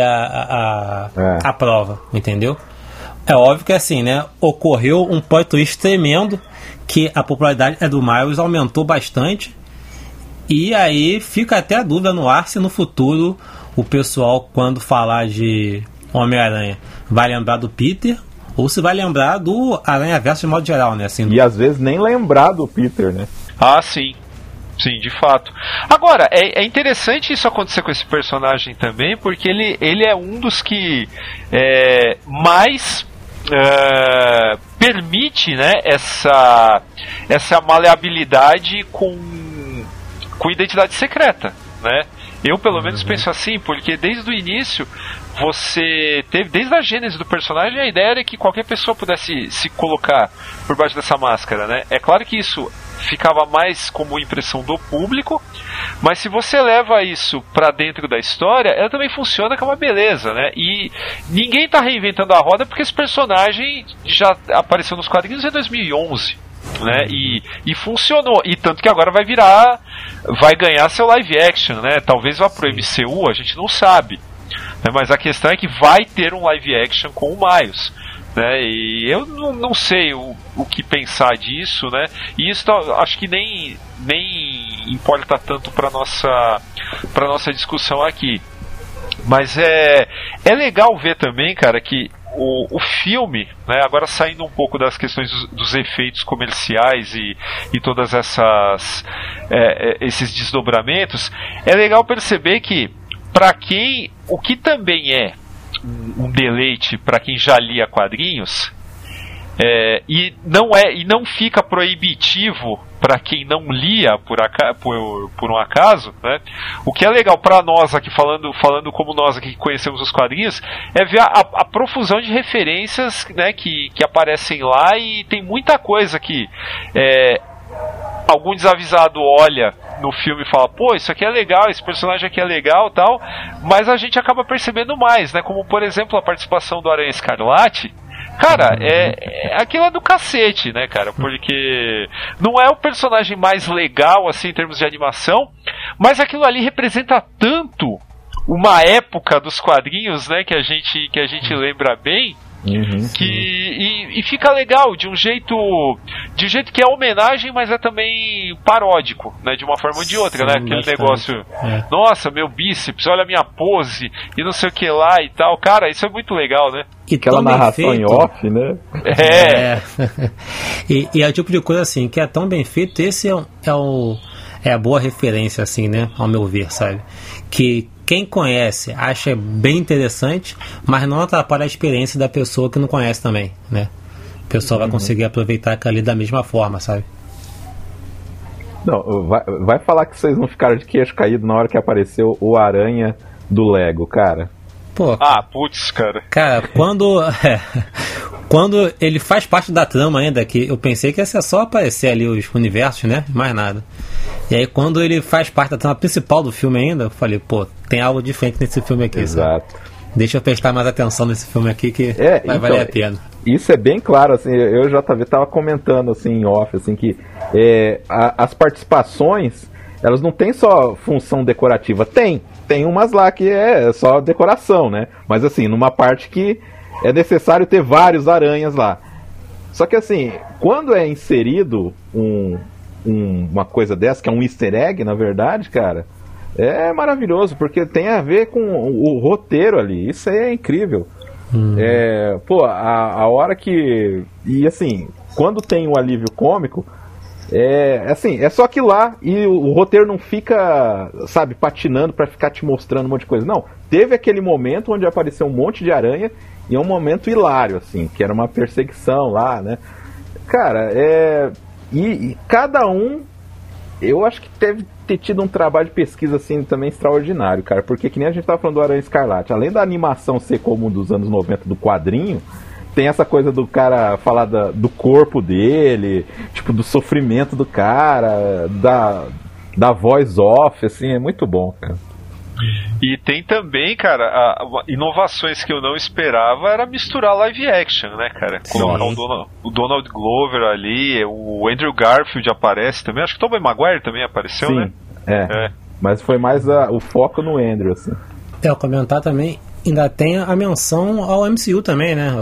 a prova, entendeu? É óbvio que assim, né? Ocorreu um plot twist tremendo, que a popularidade do Miles aumentou bastante, e aí fica até a dúvida no ar se no futuro o pessoal, quando falar de Homem-Aranha, vai lembrar do Peter ou se vai lembrar do Aranhaverso de modo geral, né? Assim,
e às vezes nem lembrar do Peter, né?
Ah, sim. Sim, de fato. Agora, é interessante isso acontecer com esse personagem também, porque ele é um dos que mais permite, né, essa maleabilidade com identidade secreta, né? Eu pelo menos penso assim, porque desde o início você teve, desde a gênese do personagem, a ideia era que qualquer pessoa pudesse se colocar por baixo dessa máscara, né? É claro que isso ficava mais como impressão do público, mas se você leva isso pra dentro da história, ela também funciona com uma beleza, né? E ninguém tá reinventando a roda porque esse personagem já apareceu nos quadrinhos em 2011, né? E funcionou, e tanto que agora vai ganhar seu live action, né? Talvez vá pro MCU, a gente não sabe, né? Mas a questão é que vai ter um live action com o Miles, né? E eu não sei o que pensar disso, né? E isso acho que nem importa tanto para nossa discussão aqui. Mas é legal ver também, cara, que o filme, né, agora saindo um pouco das questões dos efeitos comerciais e todas esses desdobramentos, é legal perceber que, para quem, o que também é um deleite para quem já lia quadrinhos, e não fica proibitivo para quem não lia por um acaso, né? O que é legal para nós aqui, falando como nós aqui que conhecemos os quadrinhos, é ver a profusão de referências, né, que aparecem lá, e tem muita coisa que algum desavisado olha no filme e fala, pô, isso aqui é legal, esse personagem aqui é legal, tal, mas a gente acaba percebendo mais, né? Como, por exemplo, a participação do Aranha Escarlate. Cara, aquilo é do cacete, né, cara? Porque não é o personagem mais legal, assim, em termos de animação, mas aquilo ali representa tanto uma época dos quadrinhos, né, que a gente lembra bem, e fica legal de um jeito que é homenagem, mas é também paródico, né, de uma forma ou de outra, né, aquele negócio, nossa, meu bíceps, olha a minha pose e não sei o que lá e tal, cara, isso é muito legal, né?
E aquela narração em off, né?
E é o tipo de coisa assim, que é tão bem feito, esse é a boa referência, assim, né, ao meu ver, sabe? Que quem conhece acha bem interessante, mas não atrapalha a experiência da pessoa que não conhece também, né? A pessoa vai conseguir aproveitar aquilo ali da mesma forma, sabe?
Não, vai falar que vocês não ficaram de queixo caído na hora que apareceu o Aranha do Lego, cara.
Pô,
putz, cara.
Cara, quando ele faz parte da trama ainda, que eu pensei que ia ser só aparecer ali os universos, né? Mais nada. E aí quando ele faz parte da trama principal do filme ainda, eu falei, pô, tem algo diferente nesse filme aqui.
Exato.
Sabe? Deixa eu prestar mais atenção nesse filme aqui que vai valer a pena.
Isso é bem claro, assim, eu e o JV tava comentando assim em off, assim, que as participações, elas não têm só função decorativa, tem umas lá que é só decoração, né? Mas assim, numa parte que é necessário ter vários aranhas lá. Só que assim, quando é inserido uma coisa dessa, que é um easter egg, na verdade, cara, é maravilhoso, porque tem a ver com o roteiro ali, isso aí é incrível. A hora que... E assim, quando tem o alívio cômico, é só aquilo lá, e o roteiro não fica, sabe, patinando pra ficar te mostrando um monte de coisa. Não, teve aquele momento onde apareceu um monte de aranha, e é um momento hilário, assim, que era uma perseguição lá, né? Cara, e cada um, eu acho que deve ter tido um trabalho de pesquisa, assim, também extraordinário, cara, porque que nem a gente tava falando do Aranha Escarlate, além da animação ser comum dos anos 90 do quadrinho, tem essa coisa do cara falar do corpo dele, tipo, do sofrimento do cara, da voz off, assim, é muito bom, cara.
E tem também, cara, inovações que eu não esperava era misturar live action, né, cara? Colocar o Donald Glover ali, o Andrew Garfield aparece também, acho que o Tobey Maguire também apareceu,
sim,
né?
Mas foi mais o foco no Andrew, assim.
Eu comentar também, ainda tem a menção ao MCU também, né?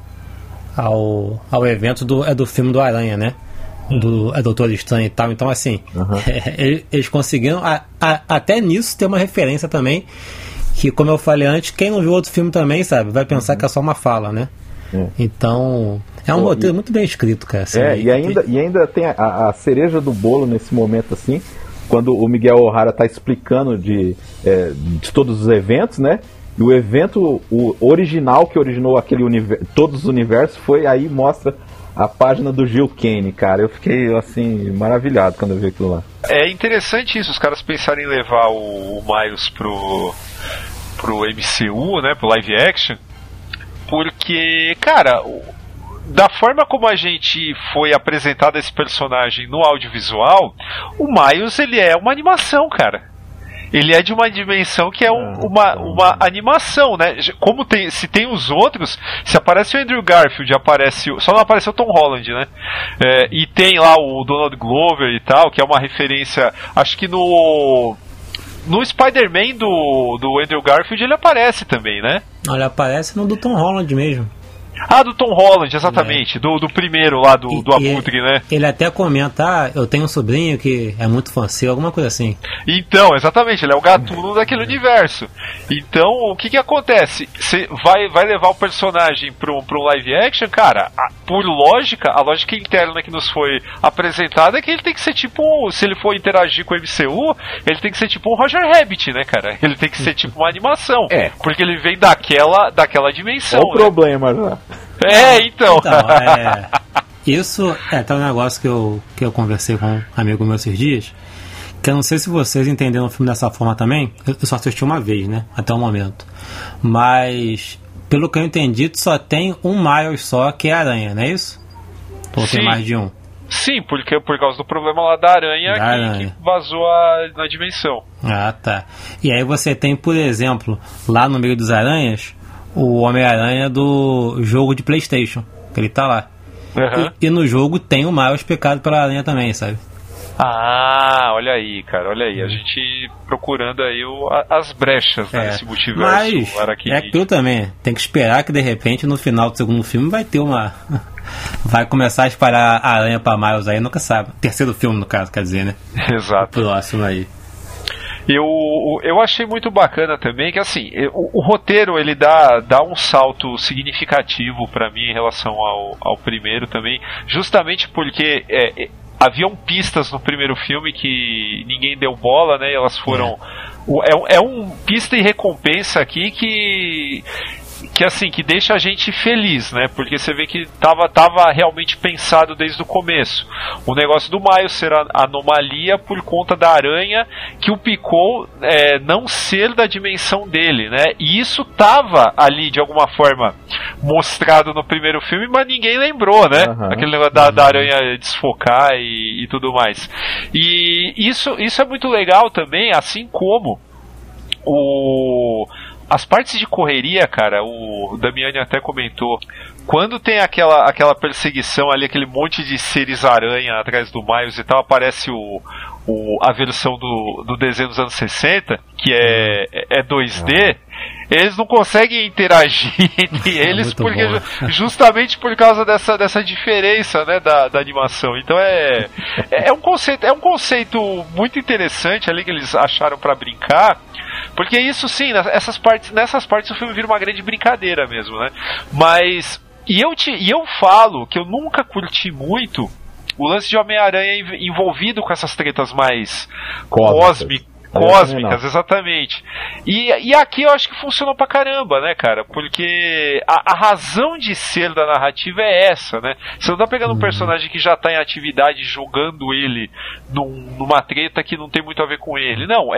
Ao evento do filme do Aranha, né? Do Doutor Estranho e tal. Então, assim, eles conseguiram até nisso ter uma referência também, que, como eu falei antes, quem não viu outro filme também, sabe, vai pensar que é só uma fala, né? Então, é um roteiro muito bem escrito, cara. Assim,
e ainda tem a cereja do bolo nesse momento, assim, quando o Miguel O'Hara tá explicando de todos os eventos, né? E o evento, o original que originou todos os universos, foi aí, mostra a página do Gil Kane, cara. Eu fiquei, assim, maravilhado quando eu vi aquilo lá.
É interessante isso, os caras pensarem em levar o Miles pro MCU, né, pro live action, porque, cara, da forma como a gente foi apresentado esse personagem no audiovisual, o Miles, ele é uma animação, cara. Ele é de uma dimensão que é uma animação, né? Como se tem os outros, se aparece o Andrew Garfield, só não apareceu o Tom Holland, né? E tem lá o Donald Glover e tal, que é uma referência, acho que no Spider-Man do Andrew Garfield ele aparece também, né?
Ele aparece no do Tom Holland mesmo.
Do Tom Holland, exatamente. Do primeiro lá, do Abutre, né?
Ele até comenta, eu tenho um sobrinho que é muito fã seu, alguma coisa assim.
Então, exatamente, ele é o gatuno daquele universo. Então, o que acontece? Você vai levar o personagem para um live action, cara, por lógica, a lógica interna que nos foi apresentada é que ele tem que ser tipo, se ele for interagir com o MCU, ele tem que ser tipo um Roger Rabbit, né, cara? Ele tem que ser tipo uma animação. Porque ele vem daquela dimensão.
Qual o problema já?
Então
isso é até um negócio que eu conversei com um amigo meu esses dias, que eu não sei se vocês entenderam o filme dessa forma também. Eu só assisti uma vez, né, até o momento, mas pelo que eu entendi só tem um Miles só, que é a Aranha, não é isso? Ou tem mais de um?
Sim, porque por causa do problema lá da aranha, que vazou na dimensão.
Tá. E aí você tem, por exemplo, lá no meio dos aranhas, o Homem-Aranha do jogo de PlayStation, que ele tá lá. E no jogo tem o Miles picado pela aranha também, sabe?
Olha aí, cara, olha aí. A gente procurando aí as brechas nesse multiverso.
Mas é aquilo também. Tem que esperar que de repente no final do segundo filme vai ter vai começar a espalhar a aranha pra Miles aí, nunca sabe. Terceiro filme, no caso, quer dizer, né?
Exato.
O próximo aí.
Eu achei muito bacana também que, assim, o roteiro ele dá um salto significativo pra mim em relação ao primeiro também, justamente porque haviam pistas no primeiro filme que ninguém deu bola, né? Elas foram... É um pista e recompensa aqui que assim, que deixa a gente feliz, né? Porque você vê que tava realmente pensado desde o começo. O negócio do Miles ser a anomalia por conta da aranha que o picou não ser da dimensão dele, né? E isso tava ali, de alguma forma, mostrado no primeiro filme, mas ninguém lembrou, né? Aquele negócio da aranha desfocar e tudo mais. E isso é muito legal também, assim como as partes de correria, cara, o Damiani até comentou, quando tem aquela perseguição ali, aquele monte de seres aranha atrás do Miles e tal, aparece a versão do desenho dos anos 60, que é 2D, eles não conseguem interagir entre eles porque justamente por causa dessa diferença, né, da animação. Então é um conceito muito interessante ali que eles acharam pra brincar, porque isso sim, nessas partes o filme vira uma grande brincadeira mesmo, né? Mas eu falo que eu nunca curti muito o lance de Homem-Aranha envolvido com essas tretas mais cósmicas, exatamente. E aqui eu acho que funcionou pra caramba, né, cara? Porque a razão de ser da narrativa é essa, né? Você não tá pegando um personagem que já tá em atividade jogando ele numa treta que não tem muito a ver com ele. Não,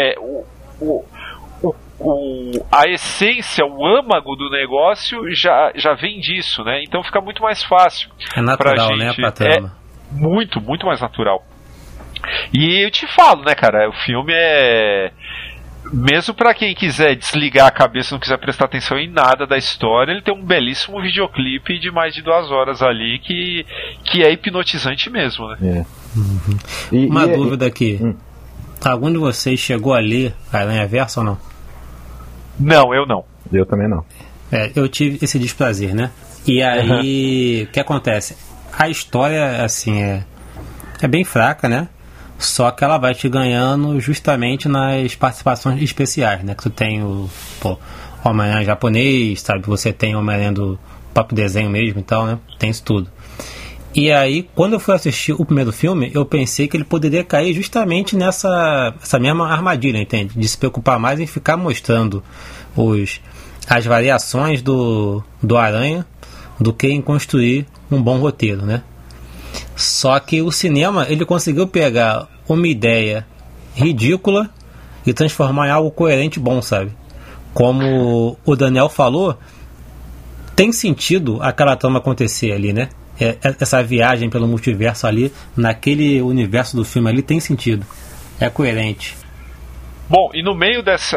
a essência, o âmago do negócio já vem disso, né? Então fica muito mais fácil.
É natural, pra gente, né, pra trama.
Muito, muito mais natural. E eu te falo, né, cara, o filme mesmo pra quem quiser desligar a cabeça, não quiser prestar atenção em nada da história, ele tem um belíssimo videoclipe de mais de 2 horas ali que é hipnotizante mesmo, né?
Uma dúvida aqui. Algum de vocês chegou a ler Aranha Verso ou não?
Não, eu não.
Eu também não.
Eu tive esse desprazer, né? E aí, o que acontece? A história, assim, é bem fraca, né? Só que ela vai te ganhando justamente nas participações especiais, né? Que tu tem o Homem-Aranha japonês, sabe? Você tem o Homem-Aranha do próprio desenho mesmo e tal, né? Tem isso tudo. E aí, quando eu fui assistir o primeiro filme, eu pensei que ele poderia cair justamente essa mesma armadilha, entende? De se preocupar mais em ficar mostrando as variações do Aranha do que em construir um bom roteiro, né? Só que o cinema, ele conseguiu pegar uma ideia ridícula e transformar em algo coerente e bom, sabe? Como o Daniel falou, tem sentido aquela trama acontecer ali, né? Essa viagem pelo multiverso ali, naquele universo do filme ali, tem sentido. É coerente.
Bom, e no meio dessas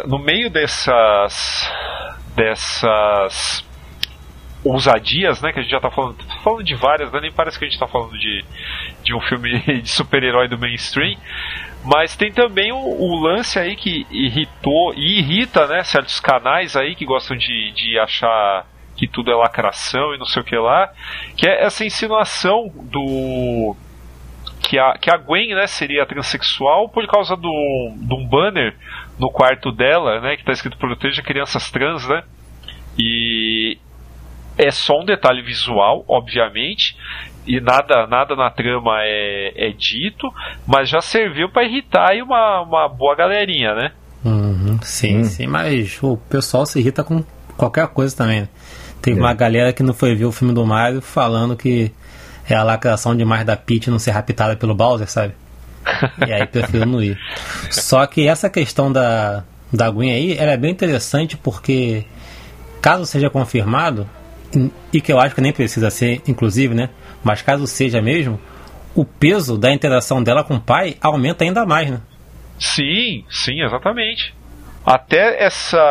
ousadias, né, que a gente já tá falando de várias, né, nem parece que a gente tá falando de um filme de super-herói do mainstream, mas tem também o lance aí que irrita, né, certos canais aí que gostam de achar que tudo é lacração e não sei o que lá, que é essa insinuação do que a Gwen, né, seria transexual por causa de um banner no quarto dela, né, que está escrito proteja crianças trans, né, e é só um detalhe visual, obviamente, e nada na trama é dito, mas já serviu para irritar aí uma boa galerinha, né?
Sim, mas o pessoal se irrita com qualquer coisa também, né? Teve uma galera que não foi ver o filme do Mario falando que é a lacração demais da Peach não ser raptada pelo Bowser, sabe? E aí prefiro não ir. Só que essa questão da Gwen aí, ela é bem interessante porque, caso seja confirmado, e que eu acho que nem precisa ser, inclusive, né? Mas caso seja mesmo, o peso da interação dela com o pai aumenta ainda mais, né?
Sim, exatamente. Até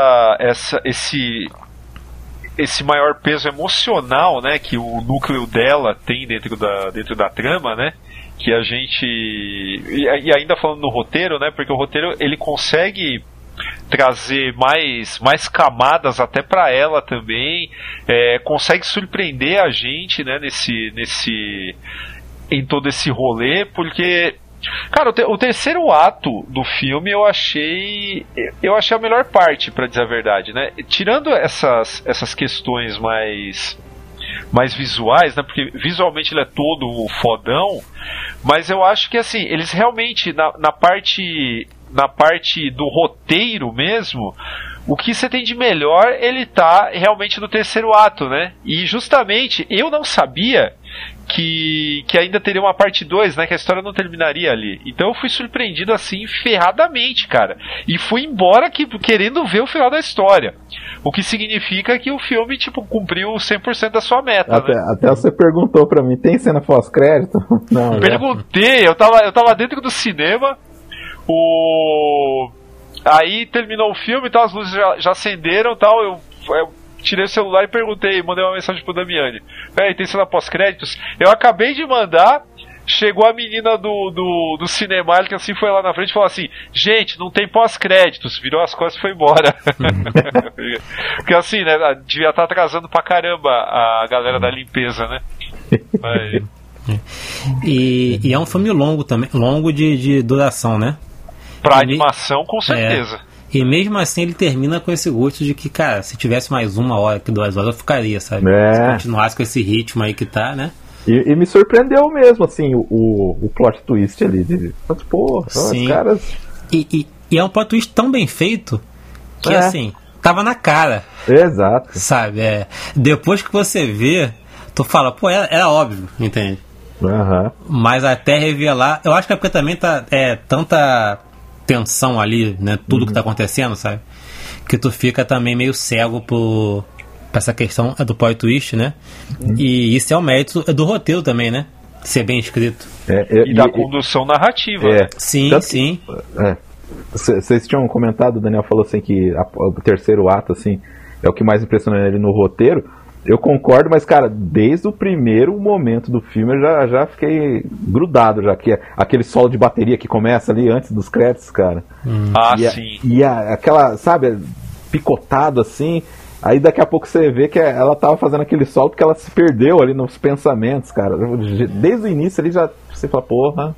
esse maior peso emocional, né, que o núcleo dela tem dentro da trama, né, que a gente e ainda falando no roteiro, né, porque o roteiro ele consegue trazer mais camadas até para ela também, consegue surpreender a gente, né, em todo esse rolê, porque cara, o terceiro ato do filme eu achei a melhor parte, pra dizer a verdade, né? Tirando essas questões mais visuais, né? Porque visualmente ele é todo fodão, mas eu acho que assim, eles realmente na parte do roteiro mesmo, o que você tem de melhor, ele tá realmente no terceiro ato, né? E justamente eu não sabia que ainda teria uma parte 2, né? Que a história não terminaria ali. Então eu fui surpreendido assim, ferradamente, cara. E fui embora querendo ver o final da história. O que significa que o filme, tipo, cumpriu 100% da sua meta, né?
Até você perguntou pra mim, tem cena pós-crédito? Não.
Perguntei, eu tava dentro do cinema, aí terminou o filme, tá, as luzes já acenderam, tal, eu tirei o celular e perguntei, mandei uma mensagem pro Damiani. Tem cena pós-créditos? Eu acabei de mandar, chegou a menina do Cinemark, que assim foi lá na frente e falou assim, gente, não tem pós-créditos, virou as costas e foi embora. Porque assim, né, devia estar atrasando pra caramba a galera da limpeza, né? Mas...
E é um filme longo também, longo de duração, né?
Pra animação, com certeza.
E mesmo assim ele termina com esse gosto de que, cara, se tivesse mais 1 hora que 2 horas eu ficaria, sabe? Se continuasse com esse ritmo aí que tá, né?
E me surpreendeu mesmo, assim, o plot twist ali. Pô, os caras...
E é um plot twist tão bem feito que, assim, tava na cara.
Exato.
Sabe? Depois que você vê, tu fala, pô, era óbvio, entende? Mas até revelar... Eu acho que é porque também tá tanta tensão ali, né? Tudo que tá acontecendo, sabe? Que tu fica também meio cego pra essa questão do plot twist, né? E isso é um mérito do roteiro também, né? Ser bem escrito.
E da condução narrativa, né?
Sim.
Vocês tinham comentado, o Daniel falou assim que o terceiro ato, assim, é o que mais impressiona ele no roteiro. Eu concordo, mas, cara, desde o primeiro momento do filme eu já fiquei grudado, já que aquele solo de bateria que começa ali antes dos créditos, cara.
Sim.
Aquela, sabe, picotado assim, aí daqui a pouco você vê que ela tava fazendo aquele solo porque ela se perdeu ali nos pensamentos, cara. Desde o início ali já você fala, porra.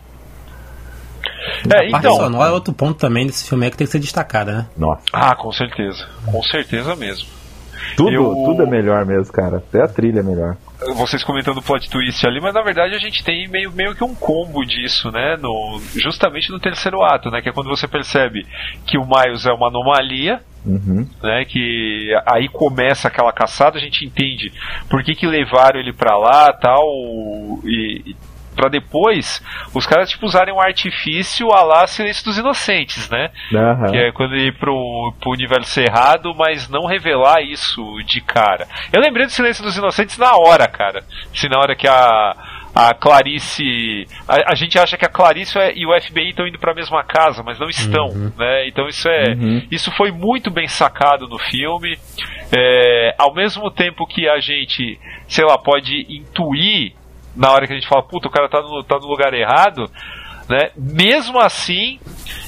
A parte sonora é outro ponto também desse filme que tem que ser destacada, né?
Nossa.
Com certeza mesmo.
Tudo é melhor mesmo, cara. Até a trilha é melhor.
Vocês comentando o plot twist ali, mas na verdade a gente tem meio que um combo disso, né? Justamente no terceiro ato, né? Que é quando você percebe que o Miles é uma anomalia, né? Que aí começa aquela caçada, a gente entende por que levaram ele pra lá, tal, pra depois os caras tipo usarem um artifício a lá Silêncio dos Inocentes, né? Que é quando ir pro universo errado, mas não revelar isso de cara. Eu lembrei do Silêncio dos Inocentes na hora, cara. Assim, na hora que a Clarice... A gente acha que a Clarice e o FBI estão indo pra mesma casa, mas não estão, né? Então isso foi muito bem sacado no filme. Ao mesmo tempo que a gente, sei lá, pode intuir na hora que a gente fala, puta, o cara tá no lugar errado, né? Mesmo assim,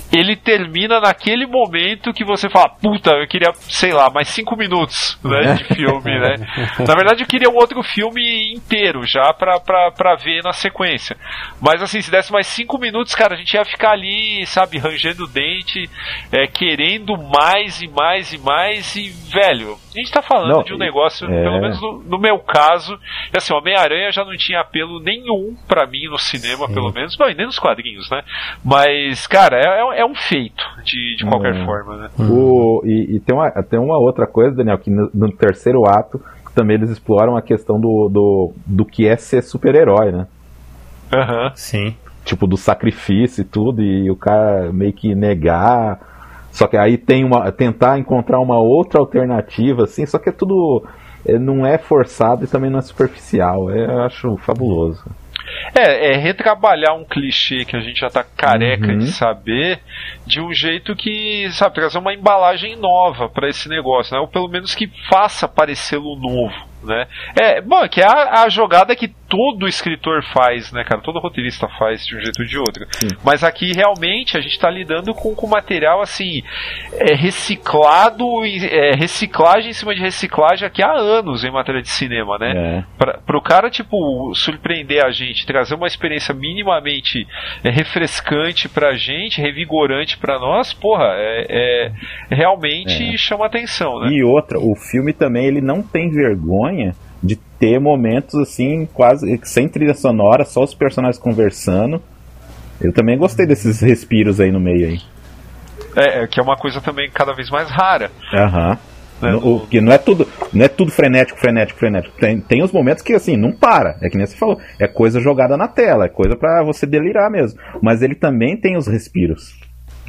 ele termina naquele momento que você fala, puta, eu queria, sei lá, mais 5 minutos, né, de filme, né? Na verdade, eu queria um outro filme inteiro já pra ver na sequência. Mas assim, se desse mais 5 minutos, cara, a gente ia ficar ali, sabe, rangendo o dente, querendo mais e mais e mais, e, velho, a gente tá falando de um negócio, pelo menos no meu caso, assim, Homem-Aranha já não tinha apelo nenhum pra mim no cinema, pelo menos, não, e nem nos quadrinhos, né? Mas, cara, é um feito, de qualquer forma, né?
E tem uma outra coisa, Daniel, que no terceiro ato também eles exploram a questão do que é ser super-herói, né?
Sim.
Tipo, do sacrifício e tudo, e o cara meio que negar. Só que aí tentar encontrar uma outra alternativa, assim, só que é tudo. Não é forçado e também não é superficial. Eu acho fabuloso.
Retrabalhar um clichê que a gente já tá careca de saber, de um jeito que, sabe, trazer uma embalagem nova pra esse negócio, né? Ou pelo menos que faça parecê-lo novo, né? Que é a jogada que todo escritor faz, né, cara? Todo roteirista faz de um jeito ou de outro. Mas aqui realmente a gente tá lidando com material assim, reciclado, reciclagem em cima de reciclagem aqui há anos em matéria de cinema, né? Pro cara, tipo, surpreender a gente, trazer uma experiência minimamente refrescante pra gente, revigorante pra nós, porra, realmente chama atenção, né?
E outra, o filme também, ele não tem vergonha de ter momentos assim, quase sem trilha sonora, só os personagens conversando. Eu também gostei desses respiros aí no meio aí.
Que é uma coisa também cada vez mais rara.
Porque não é tudo frenético. Tem os momentos que assim, não para. É que nem você falou, é coisa jogada na tela, é coisa pra você delirar mesmo. Mas ele também tem os respiros.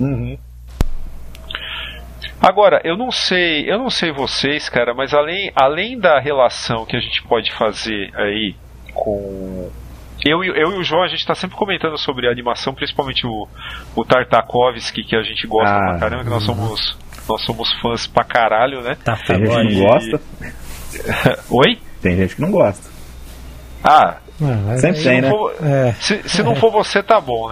Agora, eu não sei vocês, cara, mas além da relação que a gente pode fazer aí com... Eu e o João, a gente tá sempre comentando sobre a animação, principalmente o Tartakovsky, que a gente gosta pra caramba, que nós somos fãs pra caralho, né?
Tem gente que não gosta.
Oi?
Tem gente que não gosta. Sempre tem, né?
Se não for você, tá bom, né?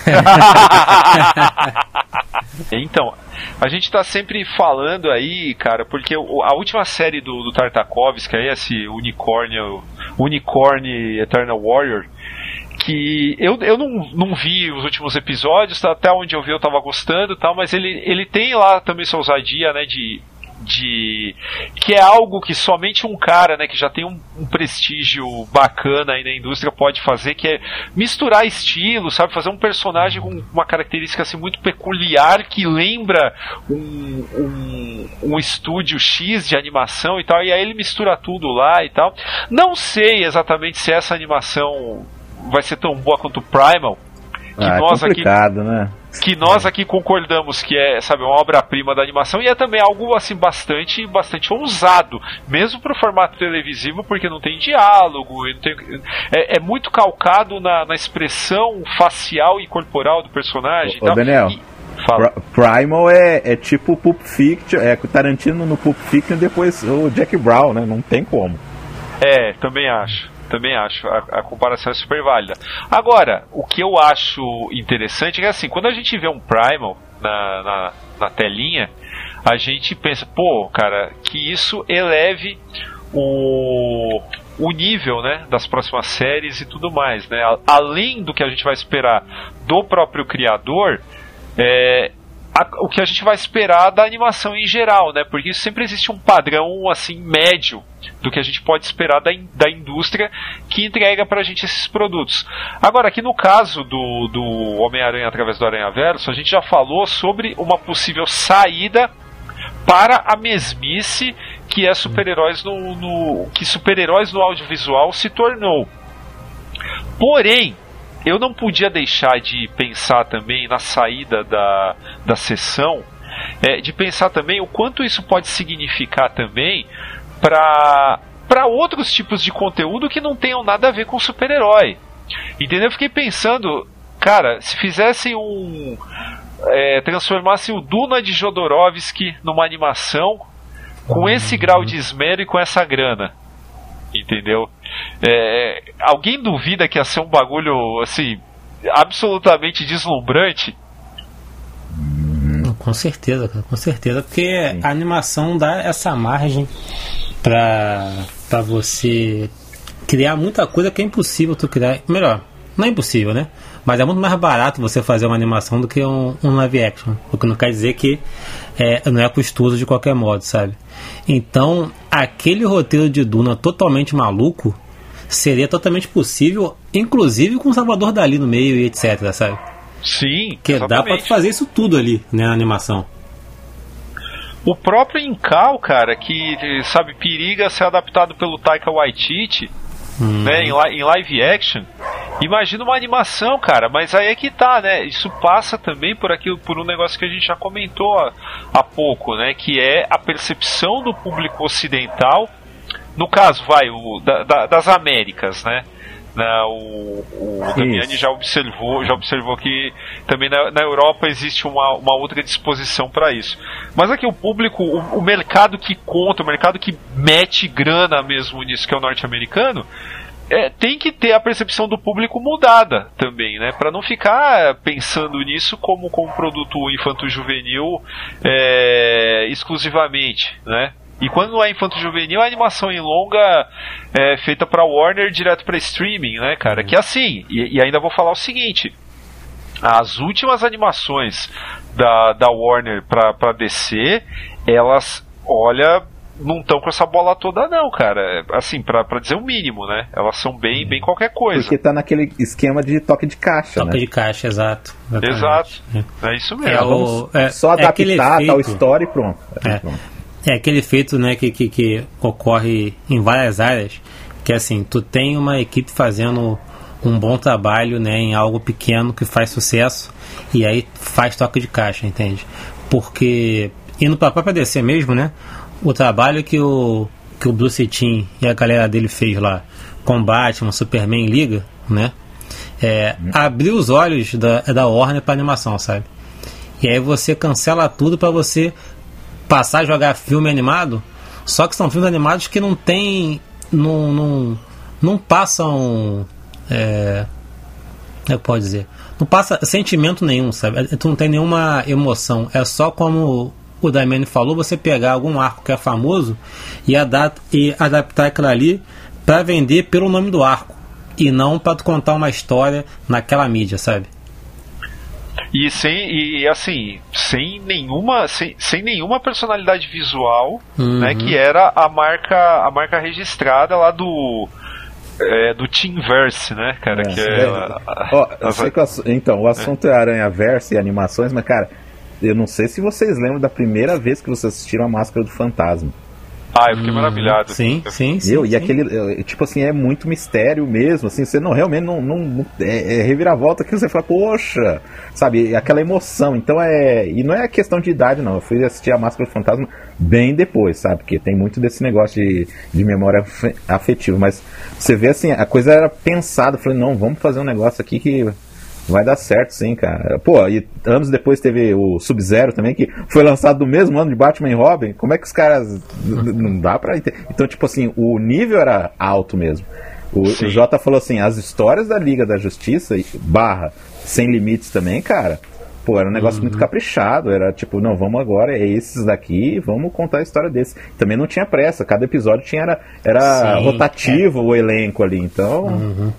Então, a gente tá sempre falando aí, cara, porque a última série do Tartakovsky, esse Unicorn Eternal Warrior, que eu não vi os últimos episódios, até onde eu vi eu tava gostando e tal, mas ele tem lá também sua ousadia, né, que é algo que somente um cara, né, que já tem um prestígio bacana aí na indústria pode fazer, que é misturar estilos, sabe, fazer um personagem com uma característica assim muito peculiar que lembra um estúdio X de animação e tal, e aí ele mistura tudo lá e tal. Não sei exatamente se essa animação vai ser tão boa quanto o Primal, que nós aqui,
né?
Que nós aqui concordamos que é, sabe, uma obra-prima da animação, e é também algo assim bastante ousado, mesmo pro formato televisivo, porque não tem diálogo, é muito calcado na expressão facial e corporal do personagem.
Ô, Daniel, Primal é tipo Pulp Fiction, Tarantino no Pulp Fiction e depois o Jack Brown, né? Não tem como.
Também acho. A comparação é super válida. Agora, o que eu acho interessante é que, assim, quando a gente vê um Primal na telinha, a gente pensa, pô, cara, que isso eleve o nível, né, das próximas séries e tudo mais, né? Além do que a gente vai esperar do próprio criador, o que a gente vai esperar da animação em geral, né? Porque sempre existe um padrão assim médio do que a gente pode esperar da indústria que entrega pra gente esses produtos. Agora, aqui no caso do Homem-Aranha através do Aranhaverso, a gente já falou sobre uma possível saída para a mesmice que é super-heróis no audiovisual se tornou. Porém, eu não podia deixar de pensar também na saída da sessão, de pensar também o quanto isso pode significar também para outros tipos de conteúdo que não tenham nada a ver com super-herói. Entendeu? Eu fiquei pensando, cara, se fizessem transformassem o Duna de Jodorowsky numa animação com esse grau de esmero e com essa grana. Entendeu? Alguém duvida que ia ser um bagulho assim absolutamente deslumbrante?
Com certeza, cara, com certeza, porque a animação dá essa margem pra você criar muita coisa que é impossível tu criar. Melhor, não é impossível, né? Mas é muito mais barato você fazer uma animação do que um live action. O que não quer dizer que não é custoso de qualquer modo, sabe? Então, aquele roteiro de Duna totalmente maluco seria totalmente possível, inclusive com o Salvador Dalí no meio e etc, sabe?
Sim,
que exatamente. Dá pra fazer isso tudo ali, né, na animação.
O próprio Incal, cara, que, sabe, periga ser adaptado pelo Taika Waititi, né, em live action. Imagina uma animação, cara, mas aí é que tá, né? Isso passa também por um negócio que a gente já comentou há pouco, né? Que é a percepção do público ocidental, no caso, das Américas, né? O Damiani já observou que também na Europa existe uma outra disposição para isso. Mas aqui o público, o mercado que conta, o mercado que mete grana mesmo nisso, que é o norte-americano, tem que ter a percepção do público mudada também, né? Para não ficar pensando nisso como produto infanto-juvenil exclusivamente, né? E quando não é infanto-juvenil, a animação em longa é feita pra Warner direto pra streaming, né, cara? Que assim, e ainda vou falar o seguinte: as últimas animações da Warner pra DC, elas, olha, não estão com essa bola toda não, cara. Assim, pra dizer o mínimo, né? Elas são bem qualquer coisa.
Porque tá naquele esquema de toque de caixa,
toque de caixa, exato.
Exato.
É isso mesmo.
Só adaptar tal história e pronto. Pronto.
É aquele efeito, né, que ocorre em várias áreas, que assim, tu tem uma equipe fazendo um bom trabalho, né, em algo pequeno que faz sucesso, e aí faz toque de caixa, entende? Porque, indo pra própria DC mesmo, né, o trabalho que o Bruce Timm e a galera dele fez lá com Batman, Superman, Liga, né, abriu os olhos da Warner pra animação, sabe? E aí você cancela tudo pra você passar a jogar filme animado, só que são filmes animados que não tem, não passam, eu posso dizer, não passa sentimento nenhum, sabe? Tu não tem nenhuma emoção, é só como o Damiani falou, você pegar algum arco que é famoso e adaptar aquilo ali para vender pelo nome do arco e não para tu contar uma história naquela mídia, sabe?
E sem nenhuma personalidade visual, né, que era a marca registrada lá do Teamverse, né, cara?
Então, o assunto é Aranhaverse e animações, mas, cara, eu não sei se vocês lembram da primeira vez que vocês assistiram a Máscara do Fantasma.
Eu fiquei maravilhado.
Sim.
E aquele, tipo assim, é muito mistério mesmo, assim, você realmente não reviravolta que você fala, poxa, sabe, aquela emoção. Então e não é questão de idade, não. Eu fui assistir a Máscara do Fantasma bem depois, sabe, porque tem muito desse negócio de memória afetiva, mas você vê assim, a coisa era pensada, eu falei, não, vamos fazer um negócio aqui que vai dar certo, sim, cara. Pô, e anos depois teve o Sub-Zero também, que foi lançado no mesmo ano de Batman e Robin. Como é que os caras... Não dá pra... Então, tipo assim, o nível era alto mesmo. O Jota falou assim, as histórias da Liga da Justiça, Sem Limites também, cara, pô, era um negócio muito caprichado. Era tipo, não, vamos agora, é esses daqui, vamos contar a história desses. Também não tinha pressa, cada episódio era rotativo o elenco ali, então...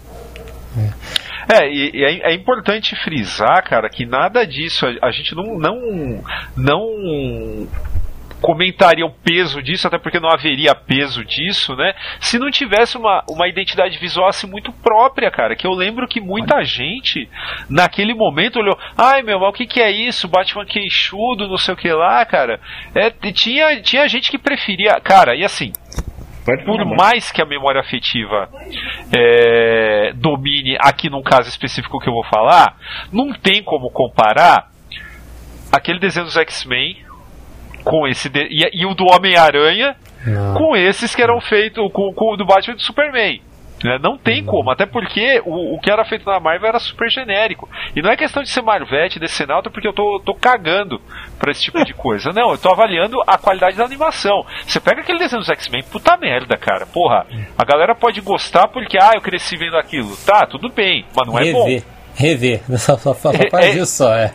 É importante frisar, cara, que nada disso, a gente não comentaria o peso disso, até porque não haveria peso disso, né? Se não tivesse uma identidade visual assim muito própria, cara. Que eu lembro que muita gente naquele momento olhou, mas o que é isso? Batman queixudo, não sei o que lá, cara. Tinha gente que preferia, cara, e assim, por mais que a memória afetiva domine aqui num caso específico que eu vou falar, não tem como comparar aquele desenho dos X-Men com esse e o do Homem-Aranha com esses que eram feitos com o do Batman e do Superman. Não tem como, até porque o que era feito na Marvel era super genérico. E não é questão de ser Marvete, de ser Nauta, porque eu tô cagando pra esse tipo de coisa. Não, eu tô avaliando a qualidade da animação. Você pega aquele desenho dos X-Men, puta merda, cara. Porra, a galera pode gostar porque, eu cresci vendo aquilo. Tá, tudo bem, mas não é bom.
Rever. Só faz isso só,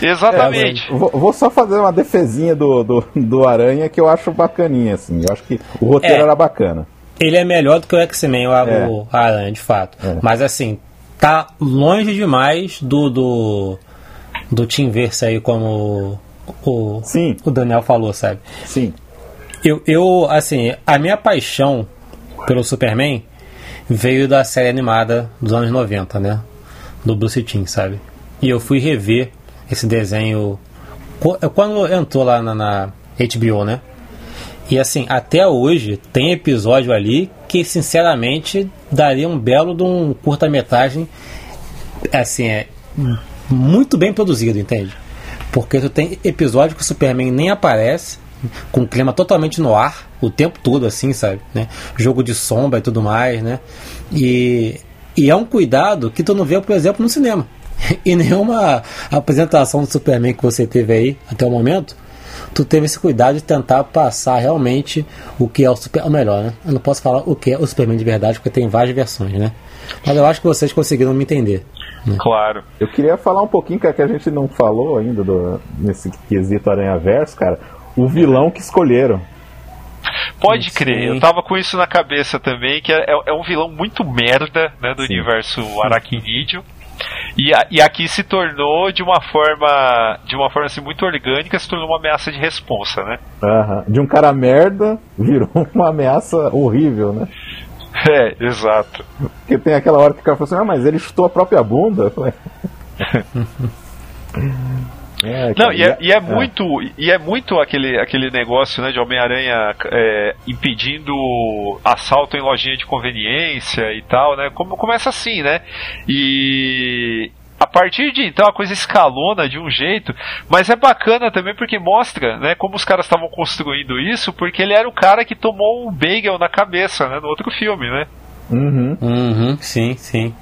Exatamente.
Vou só fazer uma defesinha do Aranha que eu acho bacaninha, assim. Eu acho que o roteiro era bacana.
Ele é melhor do que o X-Men, o Aranha, de fato. Mas assim, tá longe demais do Teamverse aí, como o Daniel falou, sabe?
Sim.
Eu, assim, a minha paixão pelo Superman veio da série animada dos anos 90, né? Do Bruce Timm, sabe? E eu fui rever esse desenho quando entrou lá na HBO, né? E assim, até hoje tem episódio ali que sinceramente daria um belo de um curta-metragem, assim, muito bem produzido, entende? Porque tu tem episódio que o Superman nem aparece, com um clima totalmente no ar o tempo todo, assim, sabe, né? Jogo de sombra e tudo mais, né? E é um cuidado que tu não vê, por exemplo, no cinema. E nenhuma apresentação do Superman que você teve aí até o momento, tu teve esse cuidado de tentar passar realmente o que é o Superman, ou melhor, né? Eu não posso falar o que é o Superman de verdade, porque tem várias versões, né? Mas eu acho que vocês conseguiram me entender, né?
Claro.
Eu queria falar um pouquinho, que a gente não falou ainda nesse quesito Aranhaverso, cara, o vilão que escolheram.
Pode crer, eu tava com isso na cabeça também, que é um vilão muito merda, né, do universo aracnídeo. E aqui se tornou de uma forma assim, muito orgânica, se tornou uma ameaça de responsa, né?
De um cara merda virou uma ameaça horrível, né?
Exato.
Porque tem aquela hora que o cara fala assim, mas ele chutou a própria bunda.
Não, e é muito aquele negócio, né, de Homem-Aranha impedindo assalto em lojinha de conveniência e tal, né? Começa assim, né? E a partir de então a coisa escalona de um jeito, mas é bacana também porque mostra, né, como os caras estavam construindo isso, porque ele era o cara que tomou um bagel na cabeça, né, no outro filme, né?
Sim.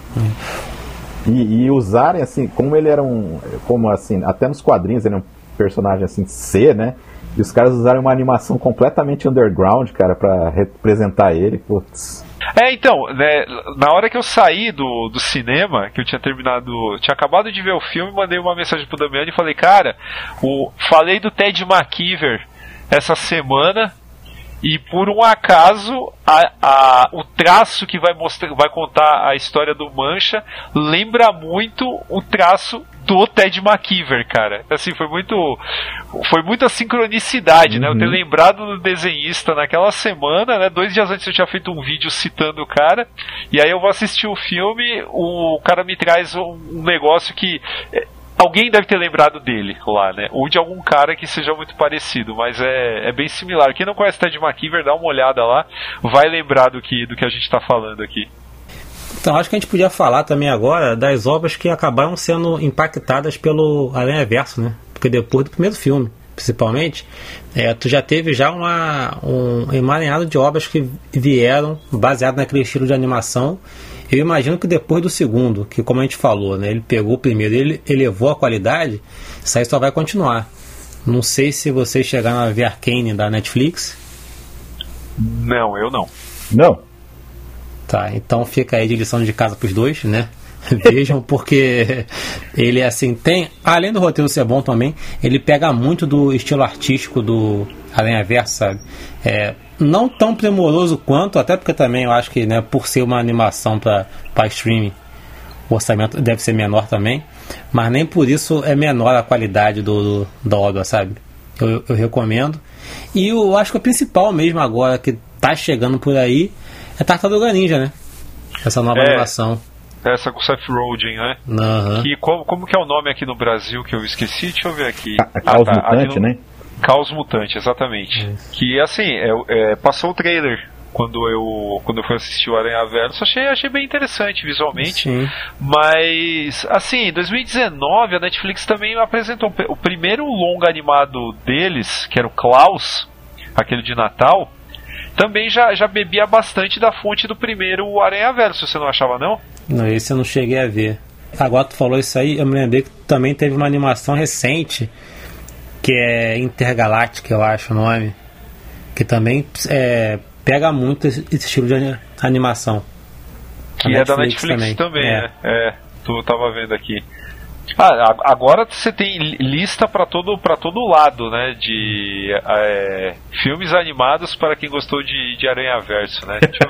E usarem, assim, como ele era como assim, até nos quadrinhos ele é um personagem assim, C, né? E os caras usaram uma animação completamente underground, cara, pra representar ele, putz.
Então, né, na hora que eu saí do cinema, que eu tinha acabado de ver o filme, mandei uma mensagem pro Damiano e falei, cara, falei do Ted McKeever essa semana, e por um acaso o traço que vai contar a história do Mancha lembra muito o traço do Ted McKeever, cara. Assim, foi muita sincronicidade, né? Eu ter lembrado do desenhista naquela semana, né? 2 dias antes eu tinha feito um vídeo citando o cara, e aí eu vou assistir o filme, o cara me traz um negócio que alguém deve ter lembrado dele lá, né? Ou de algum cara que seja muito parecido, mas é bem similar. Quem não conhece Ted McKeever, dá uma olhada lá, vai lembrar do que a gente está falando aqui.
Então, acho que a gente podia falar também agora das obras que acabaram sendo impactadas pelo Aranhaverso, né? Porque depois do primeiro filme, principalmente, tu já teve já um emaranhado de obras que vieram baseado naquele estilo de animação. Eu imagino que depois do segundo, que como a gente falou, né, ele pegou o primeiro, ele elevou a qualidade, isso aí só vai continuar. Não sei se vocês chegaram a ver Arcane da Netflix.
Não, eu não.
Não.
Tá, então fica aí de lição de casa pros dois, né? Vejam, porque ele assim tem, além do roteiro ser bom também, ele pega muito do estilo artístico do Aranhaverso, sabe? Não tão primoroso quanto, até porque também eu acho que, né, por ser uma animação para streaming, o orçamento deve ser menor também, mas nem por isso é menor a qualidade da obra, sabe? Eu recomendo. E eu acho que o principal mesmo agora que tá chegando por aí é Tartaruga Ninja, né? Essa nova animação.
Essa com Seth Rogen, né? Que, como que é o nome aqui no Brasil que eu esqueci? Deixa eu ver aqui.
Caos Mutante, né?
Caos Mutante, exatamente. Que assim, passou o trailer quando eu fui assistir o Aranhaverso, achei bem interessante visualmente. Sim. Mas assim, em 2019 a Netflix também apresentou o primeiro longa animado deles, que era o Klaus, aquele de Natal. Também já bebia bastante da fonte do primeiro Aranhaverso, você não achava, não?
Não, esse eu não cheguei a ver. Agora tu falou isso aí, eu me lembrei que também teve uma animação recente, que é Intergaláctica, eu acho o nome, que também pega muito esse estilo de animação.
Que é da Netflix também, né? Tu tava vendo aqui. Agora você tem lista para todo lado, né? De filmes animados para quem gostou de Aranhaverso, né? Deixa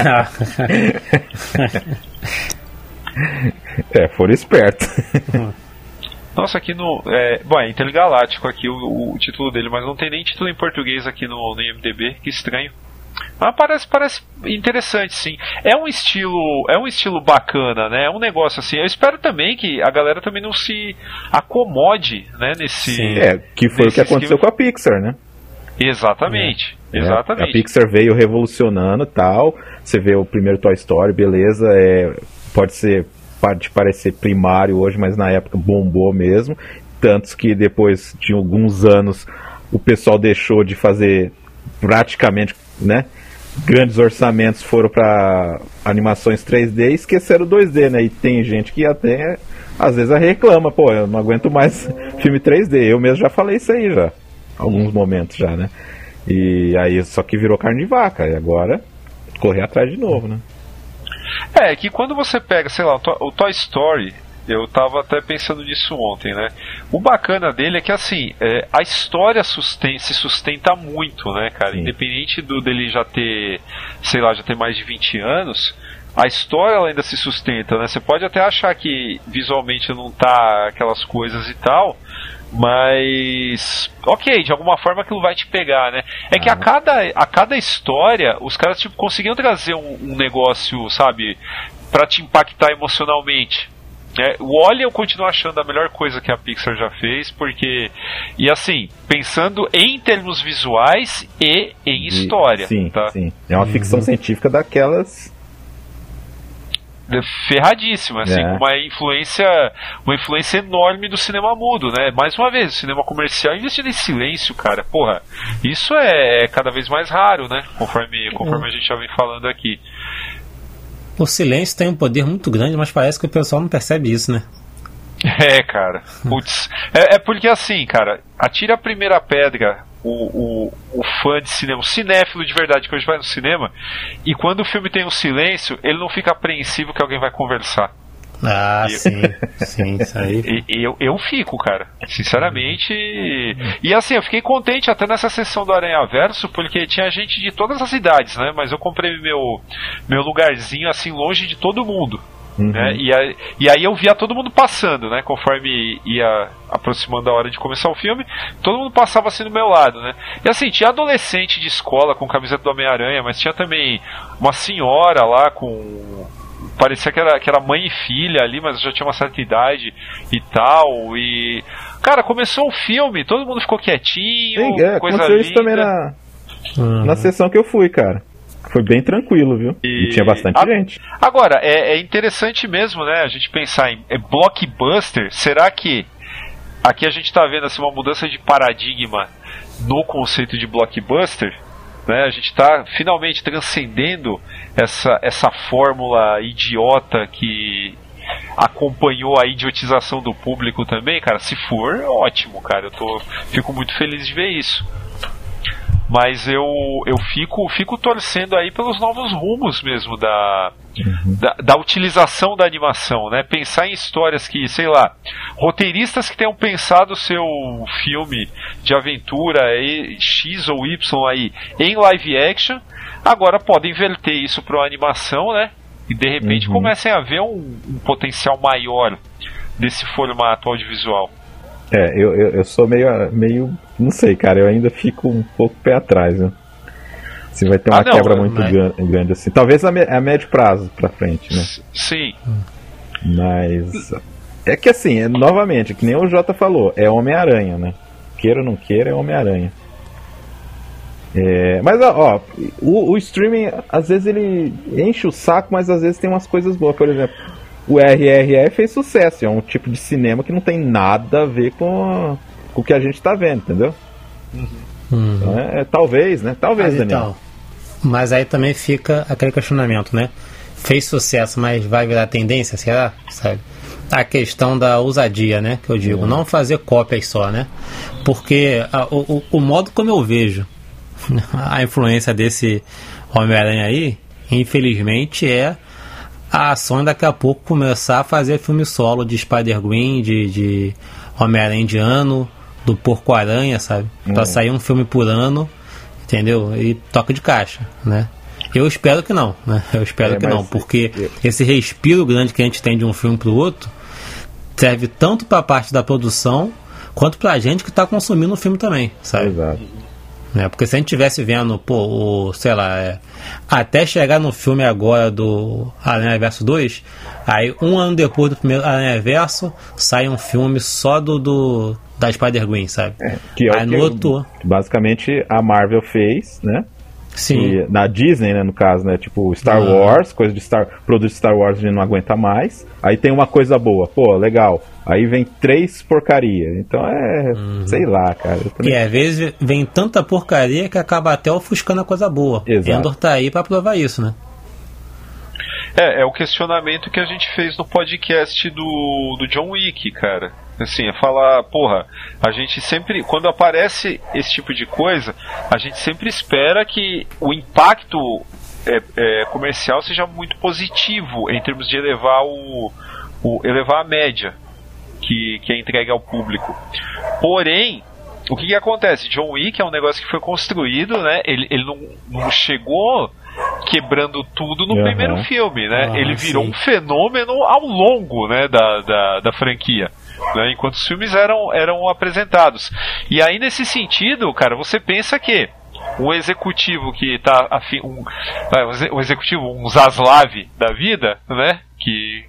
eu ver. Foram espertos.
Nossa, aqui no. Bom, é Intergaláctico aqui o título dele, mas não tem nem título em português aqui no IMDb, que estranho. Mas parece interessante, sim. É um estilo bacana, né? É um negócio assim. Eu espero também que a galera também não se acomode, né? Nesse.
Que foi o que aconteceu com a Pixar, né?
Exatamente. Exatamente.
A Pixar veio revolucionando e tal. Você vê o primeiro Toy Story, beleza. Pode parecer primário hoje, mas na época bombou mesmo. Tantos que depois de alguns anos o pessoal deixou de fazer praticamente, né, grandes orçamentos, foram para animações 3D e esqueceram o 2D, né? E tem gente que até às vezes reclama, pô, eu não aguento mais filme 3D. Eu mesmo já falei isso aí já, alguns momentos já, né? E aí só que virou carne de vaca, e agora correr atrás de novo, né?
Que quando você pega, sei lá, o Toy Story, eu tava até pensando nisso ontem, né? O bacana dele é que, assim, a história se sustenta muito, né, cara? Sim. Independente dele já ter, sei lá, já ter mais de 20 anos, a história ela ainda se sustenta, né? Você pode até achar que visualmente não tá aquelas coisas e tal, mas ok, de alguma forma aquilo vai te pegar, né? Que a cada história os caras tipo conseguiam trazer um negócio, sabe, pra te impactar emocionalmente. O Wall-E eu continuo achando a melhor coisa que a Pixar já fez, porque, e assim, pensando em termos visuais e em história.
Sim,
tá?
Sim. É uma ficção científica daquelas
ferradíssima, assim, uma influência enorme do cinema mudo, né? Mais uma vez, o cinema comercial investindo em silêncio, cara, porra, isso é cada vez mais raro, né? Conforme a gente já vem falando aqui.
O silêncio tem um poder muito grande, mas parece que o pessoal não percebe isso, né?
Cara, putz, porque assim, cara, atira a primeira pedra o fã de cinema, o cinéfilo de verdade que hoje vai no cinema, e quando o filme tem um silêncio, ele não fica apreensivo que alguém vai conversar.
Sim, isso aí.
Eu fico, cara, sinceramente. E assim, eu fiquei contente até nessa sessão do Aranhaverso, porque tinha gente de todas as idades, né? Mas eu comprei meu lugarzinho assim, longe de todo mundo. Né? E aí eu via todo mundo passando, né? Conforme ia aproximando a hora de começar o filme, todo mundo passava assim do meu lado, né? E assim, tinha adolescente de escola com camiseta do Homem-Aranha, mas tinha também uma senhora lá com... parecia que era mãe e filha ali, mas já tinha uma certa idade e tal. E, cara, começou o filme, todo mundo ficou quietinho, coisa linda.
Isso também na sessão que eu fui, cara. Foi bem tranquilo, viu? E tinha bastante gente.
Agora, é interessante mesmo, né? A gente pensar em blockbuster. Será que aqui a gente tá vendo assim, uma mudança de paradigma no conceito de blockbuster? Né? A gente tá finalmente transcendendo essa fórmula idiota que acompanhou a idiotização do público também, cara. Se for, ótimo, cara. Fico muito feliz de ver isso. Mas eu fico torcendo aí pelos novos rumos mesmo da utilização da animação, né? Pensar em histórias que, sei lá, roteiristas que tenham pensado o seu filme de aventura X ou Y aí em live action, agora podem inverter isso para uma animação, né? E de repente comecem a ver um potencial maior desse formato audiovisual.
Eu sou meio. Não sei, cara, eu ainda fico um pouco pé atrás, né? Se vai ter uma quebra muito grande assim. Talvez a médio prazo pra frente, né?
Sim.
Mas. É que assim, novamente, que nem o Jota falou, é Homem-Aranha, né? Queira ou não queira, é Homem-Aranha. Mas, o streaming, às vezes ele enche o saco, mas às vezes tem umas coisas boas. Por exemplo, o RRR fez sucesso, é um tipo de cinema que não tem nada a ver com o que a gente tá vendo, entendeu? Então, talvez, né? Talvez, Daniel.
Então, mas aí também fica aquele questionamento, né? Fez sucesso, mas vai virar tendência, será? Sabe? A questão da ousadia, né? Que eu digo, não fazer cópias só, né? Porque o modo como eu vejo a influência desse Homem-Aranha aí, infelizmente, é a Sony daqui a pouco começar a fazer filme solo de Spider-Gwen, de Homem-Aranha indiano, do Porco-Aranha, sabe? Pra sair um filme por ano, entendeu? E toca de caixa, né? Eu espero que não, né? Eu espero que não, porque esse respiro grande que a gente tem de um filme pro outro serve tanto pra parte da produção quanto pra gente que tá consumindo o filme também, sabe?
Exato.
Porque se a gente tivesse vendo, sei lá, até chegar no filme agora do Aranha Verso 2, aí um ano depois do primeiro Aranha Verso sai um filme só da Spider-Gwen, sabe?
Que é
aí
o que basicamente a Marvel fez, né?
Sim.
E na Disney, né, no caso, né? Tipo, Star Wars, coisa de produto de Star Wars a gente não aguenta mais. Aí tem uma coisa boa, legal. Aí vem 3 porcaria. Então sei lá, cara.
E às vezes vem tanta porcaria que acaba até ofuscando a coisa boa.
Exato.
Endor tá aí pra provar isso, né?
É o questionamento que a gente fez no podcast do John Wick, cara. Assim, é falar, a gente sempre, quando aparece esse tipo de coisa, a gente sempre espera que o impacto comercial seja muito positivo em termos de elevar elevar a média que é entregue ao público. Porém, o que acontece? John Wick é um negócio que foi construído, né? Ele não chegou quebrando tudo no primeiro filme, né? Ele virou um fenômeno ao longo, né, da franquia, né? Enquanto os filmes eram apresentados. E aí, nesse sentido, cara, você pensa que um executivo que tá um executivo, um Zaslav da vida, né? Que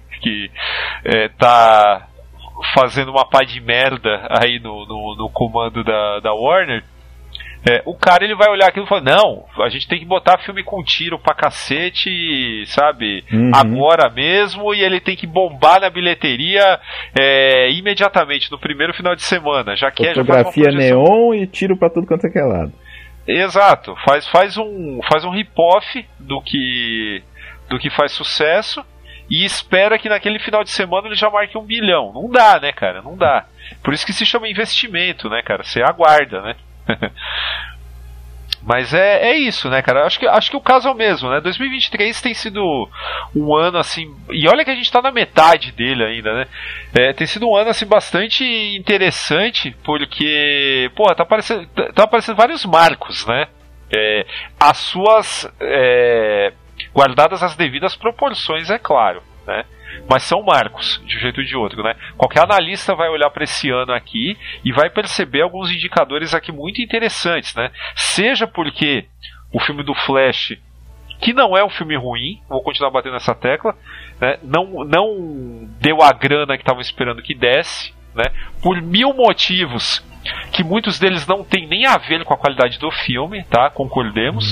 tá fazendo uma pá de merda aí no comando da Warner, o cara ele vai olhar aquilo e falar, não, a gente tem que botar filme com tiro pra cacete, sabe, agora mesmo, e ele tem que bombar na bilheteria imediatamente, no primeiro final de semana, já que
fotografia neon e tiro pra tudo quanto é que é lado.
Exato, faz um rip-off do que faz sucesso, e espera que naquele final de semana ele já marque 1 bilhão. Não dá, né, cara? Não dá. Por isso que se chama investimento, né, cara? Você aguarda, né? Mas é isso, né, cara? Acho que o caso é o mesmo, né? 2023 tem sido um ano, assim... E olha que a gente tá na metade dele ainda, né? Tem sido um ano, assim, bastante interessante, porque... tá aparecendo vários marcos, né? As suas... guardadas as devidas proporções, é claro, né? Mas são marcos, de um jeito ou de outro, né? Qualquer analista vai olhar para esse ano aqui e vai perceber alguns indicadores aqui muito interessantes, né? Seja porque o filme do Flash, que não é um filme ruim, vou continuar batendo nessa tecla, né? Não deu a grana que estavam esperando que desse, né? Por 1000 motivos, que muitos deles não tem nem a ver com a qualidade do filme, tá? Concordemos.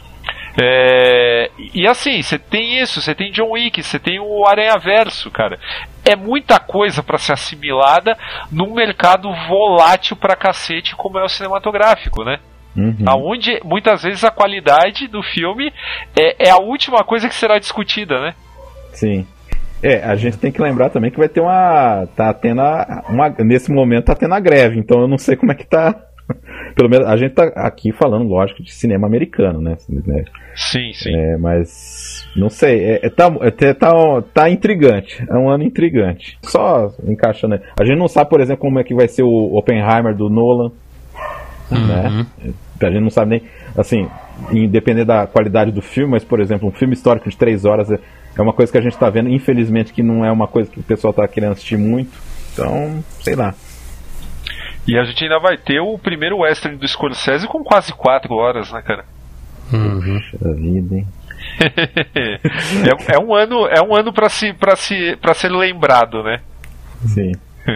E assim, você tem isso, você tem John Wick, você tem o Aranha Verso, cara. É muita coisa pra ser assimilada num mercado volátil pra cacete como é o cinematográfico, né? Aonde muitas vezes a qualidade do filme é a última coisa que será discutida, né?
Sim. A gente tem que lembrar também que vai ter nesse momento tá tendo a greve, então eu não sei como é que tá. Pelo menos a gente tá aqui falando, lógico, de cinema americano, né?
Sim.
Mas não sei, tá intrigante. É um ano intrigante. Só encaixando aí. A gente não sabe, por exemplo, como é que vai ser o Oppenheimer do Nolan, né? A gente não sabe nem, assim, independente da qualidade do filme, mas, por exemplo, um filme histórico de 3 horas é uma coisa que a gente tá vendo, infelizmente, que não é uma coisa que o pessoal tá querendo assistir muito. Então, sei lá.
E a gente ainda vai ter o primeiro western do Scorsese com quase 4 horas, né, cara?
Puxa vida, hein?
é um ano pra ser lembrado, né?
Sim.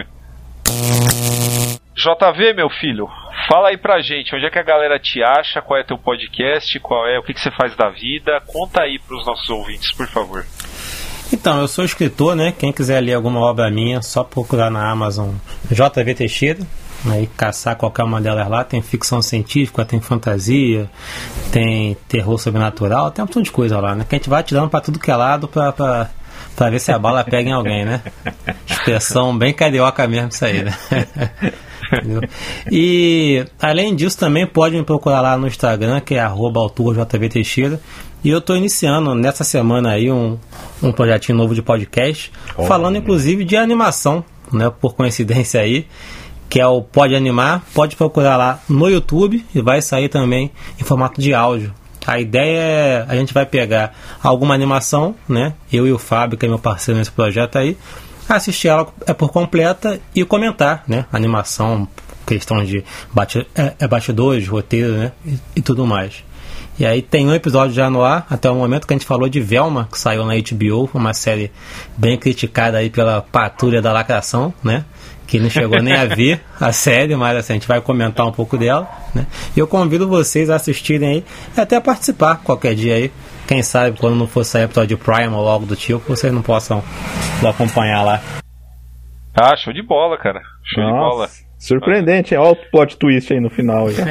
JV, meu filho, fala aí pra gente, onde é que a galera te acha, qual é teu podcast, o que você faz da vida, conta aí pros nossos ouvintes, por favor.
Então, eu sou escritor, né? Quem quiser ler alguma obra minha, só procurar na Amazon JV Teixeira, aí caçar qualquer uma delas lá. Tem ficção científica, tem fantasia, tem terror sobrenatural, tem um monte de coisa lá, né? Que a gente vai tirando pra tudo que é lado pra ver se a bala pega em alguém, né? Expressão bem carioca mesmo isso aí, né? E além disso também pode me procurar lá no Instagram, que é @autorjvteixeira. E eu estou iniciando nessa semana aí um projetinho novo de podcast, falando inclusive de animação, né, por coincidência aí, que é o Pode Animar. Pode procurar lá no YouTube e vai sair também em formato de áudio. A ideia é, a gente vai pegar alguma animação, né, eu e o Fábio, que é meu parceiro nesse projeto aí, assistir ela por completa e comentar, né, animação, questão de bastidores, roteiro, né, e tudo mais. E aí tem um episódio já no ar, até o momento, que a gente falou de Velma, que saiu na HBO, uma série bem criticada aí pela patrulha da lacração, né? Que não chegou nem a ver a série, mas assim, a gente vai comentar um pouco dela, né? E eu convido vocês a assistirem aí, e até participar qualquer dia aí. Quem sabe quando não for sair episódio de Prime ou algo do tipo, vocês não possam acompanhar lá.
Ah, show de bola, cara. Show de bola.
Surpreendente, olha o plot twist aí no final. Aí.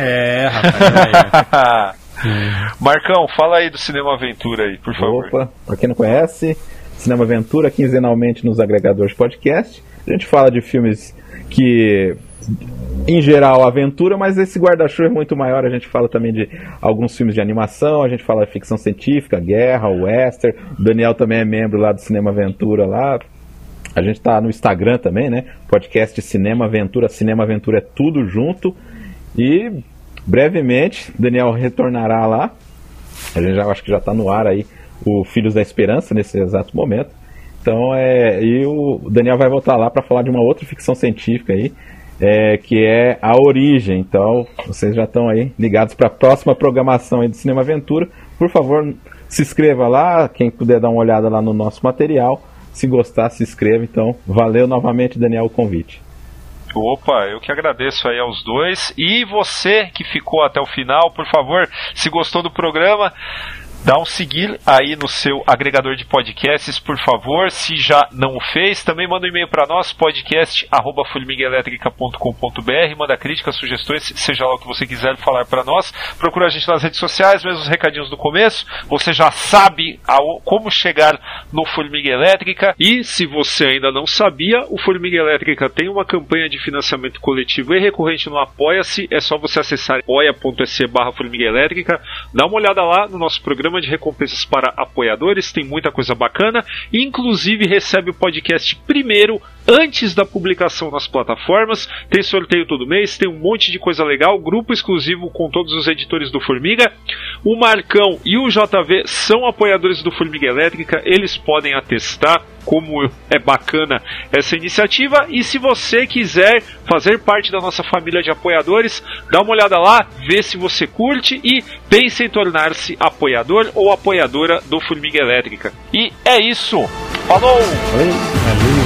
Rapaz.
Marcão, fala aí do Cinema Aventura aí, por favor.
Opa, pra quem não conhece, Cinema Aventura, quinzenalmente nos agregadores de podcast. A gente fala de filmes que, em geral, aventura, mas esse guarda-chuva é muito maior. A gente fala também de alguns filmes de animação, a gente fala de ficção científica, guerra, western. O Daniel também é membro lá do Cinema Aventura lá. A gente tá no Instagram também, né? Podcast Cinema Aventura. Cinema Aventura é tudo junto. E brevemente, Daniel retornará lá. A gente acho que já está no ar aí o Filhos da Esperança nesse exato momento. Então, e o Daniel vai voltar lá para falar de uma outra ficção científica aí, que é A Origem. Então, vocês já estão aí ligados para a próxima programação aí do Cinema Aventura. Por favor, se inscreva lá, quem puder dar uma olhada lá no nosso material. Se gostar, se inscreva. Então, valeu novamente, Daniel, o convite.
Opa, eu que agradeço aí aos dois. E você que ficou até o final, por favor, se gostou do programa, dá um seguir aí no seu agregador de podcasts, por favor. Se já não o fez, também manda um e-mail para nós, podcast@formigaelétrica.com.br. Manda críticas, sugestões, seja lá o que você quiser falar para nós. Procura a gente nas redes sociais, mesmo os recadinhos do começo. Você já sabe como chegar no Formiga Elétrica. E se você ainda não sabia, o Formiga Elétrica tem uma campanha de financiamento coletivo e recorrente no Apoia-se. É só você acessar apoia.se/Formiga Elétrica. Dá uma olhada lá no nosso programa de recompensas para apoiadores, tem muita coisa bacana, inclusive recebe o podcast primeiro, antes da publicação nas plataformas, tem sorteio todo mês, tem um monte de coisa legal, grupo exclusivo com todos os editores do Formiga. O Marcão e o JV são apoiadores do Formiga Elétrica, eles podem atestar como é bacana essa iniciativa. E se você quiser fazer parte da nossa família de apoiadores, dá uma olhada lá, vê se você curte e pense em tornar-se apoiador ou apoiadora do Formiga Elétrica. E é isso, falou!
Valeu.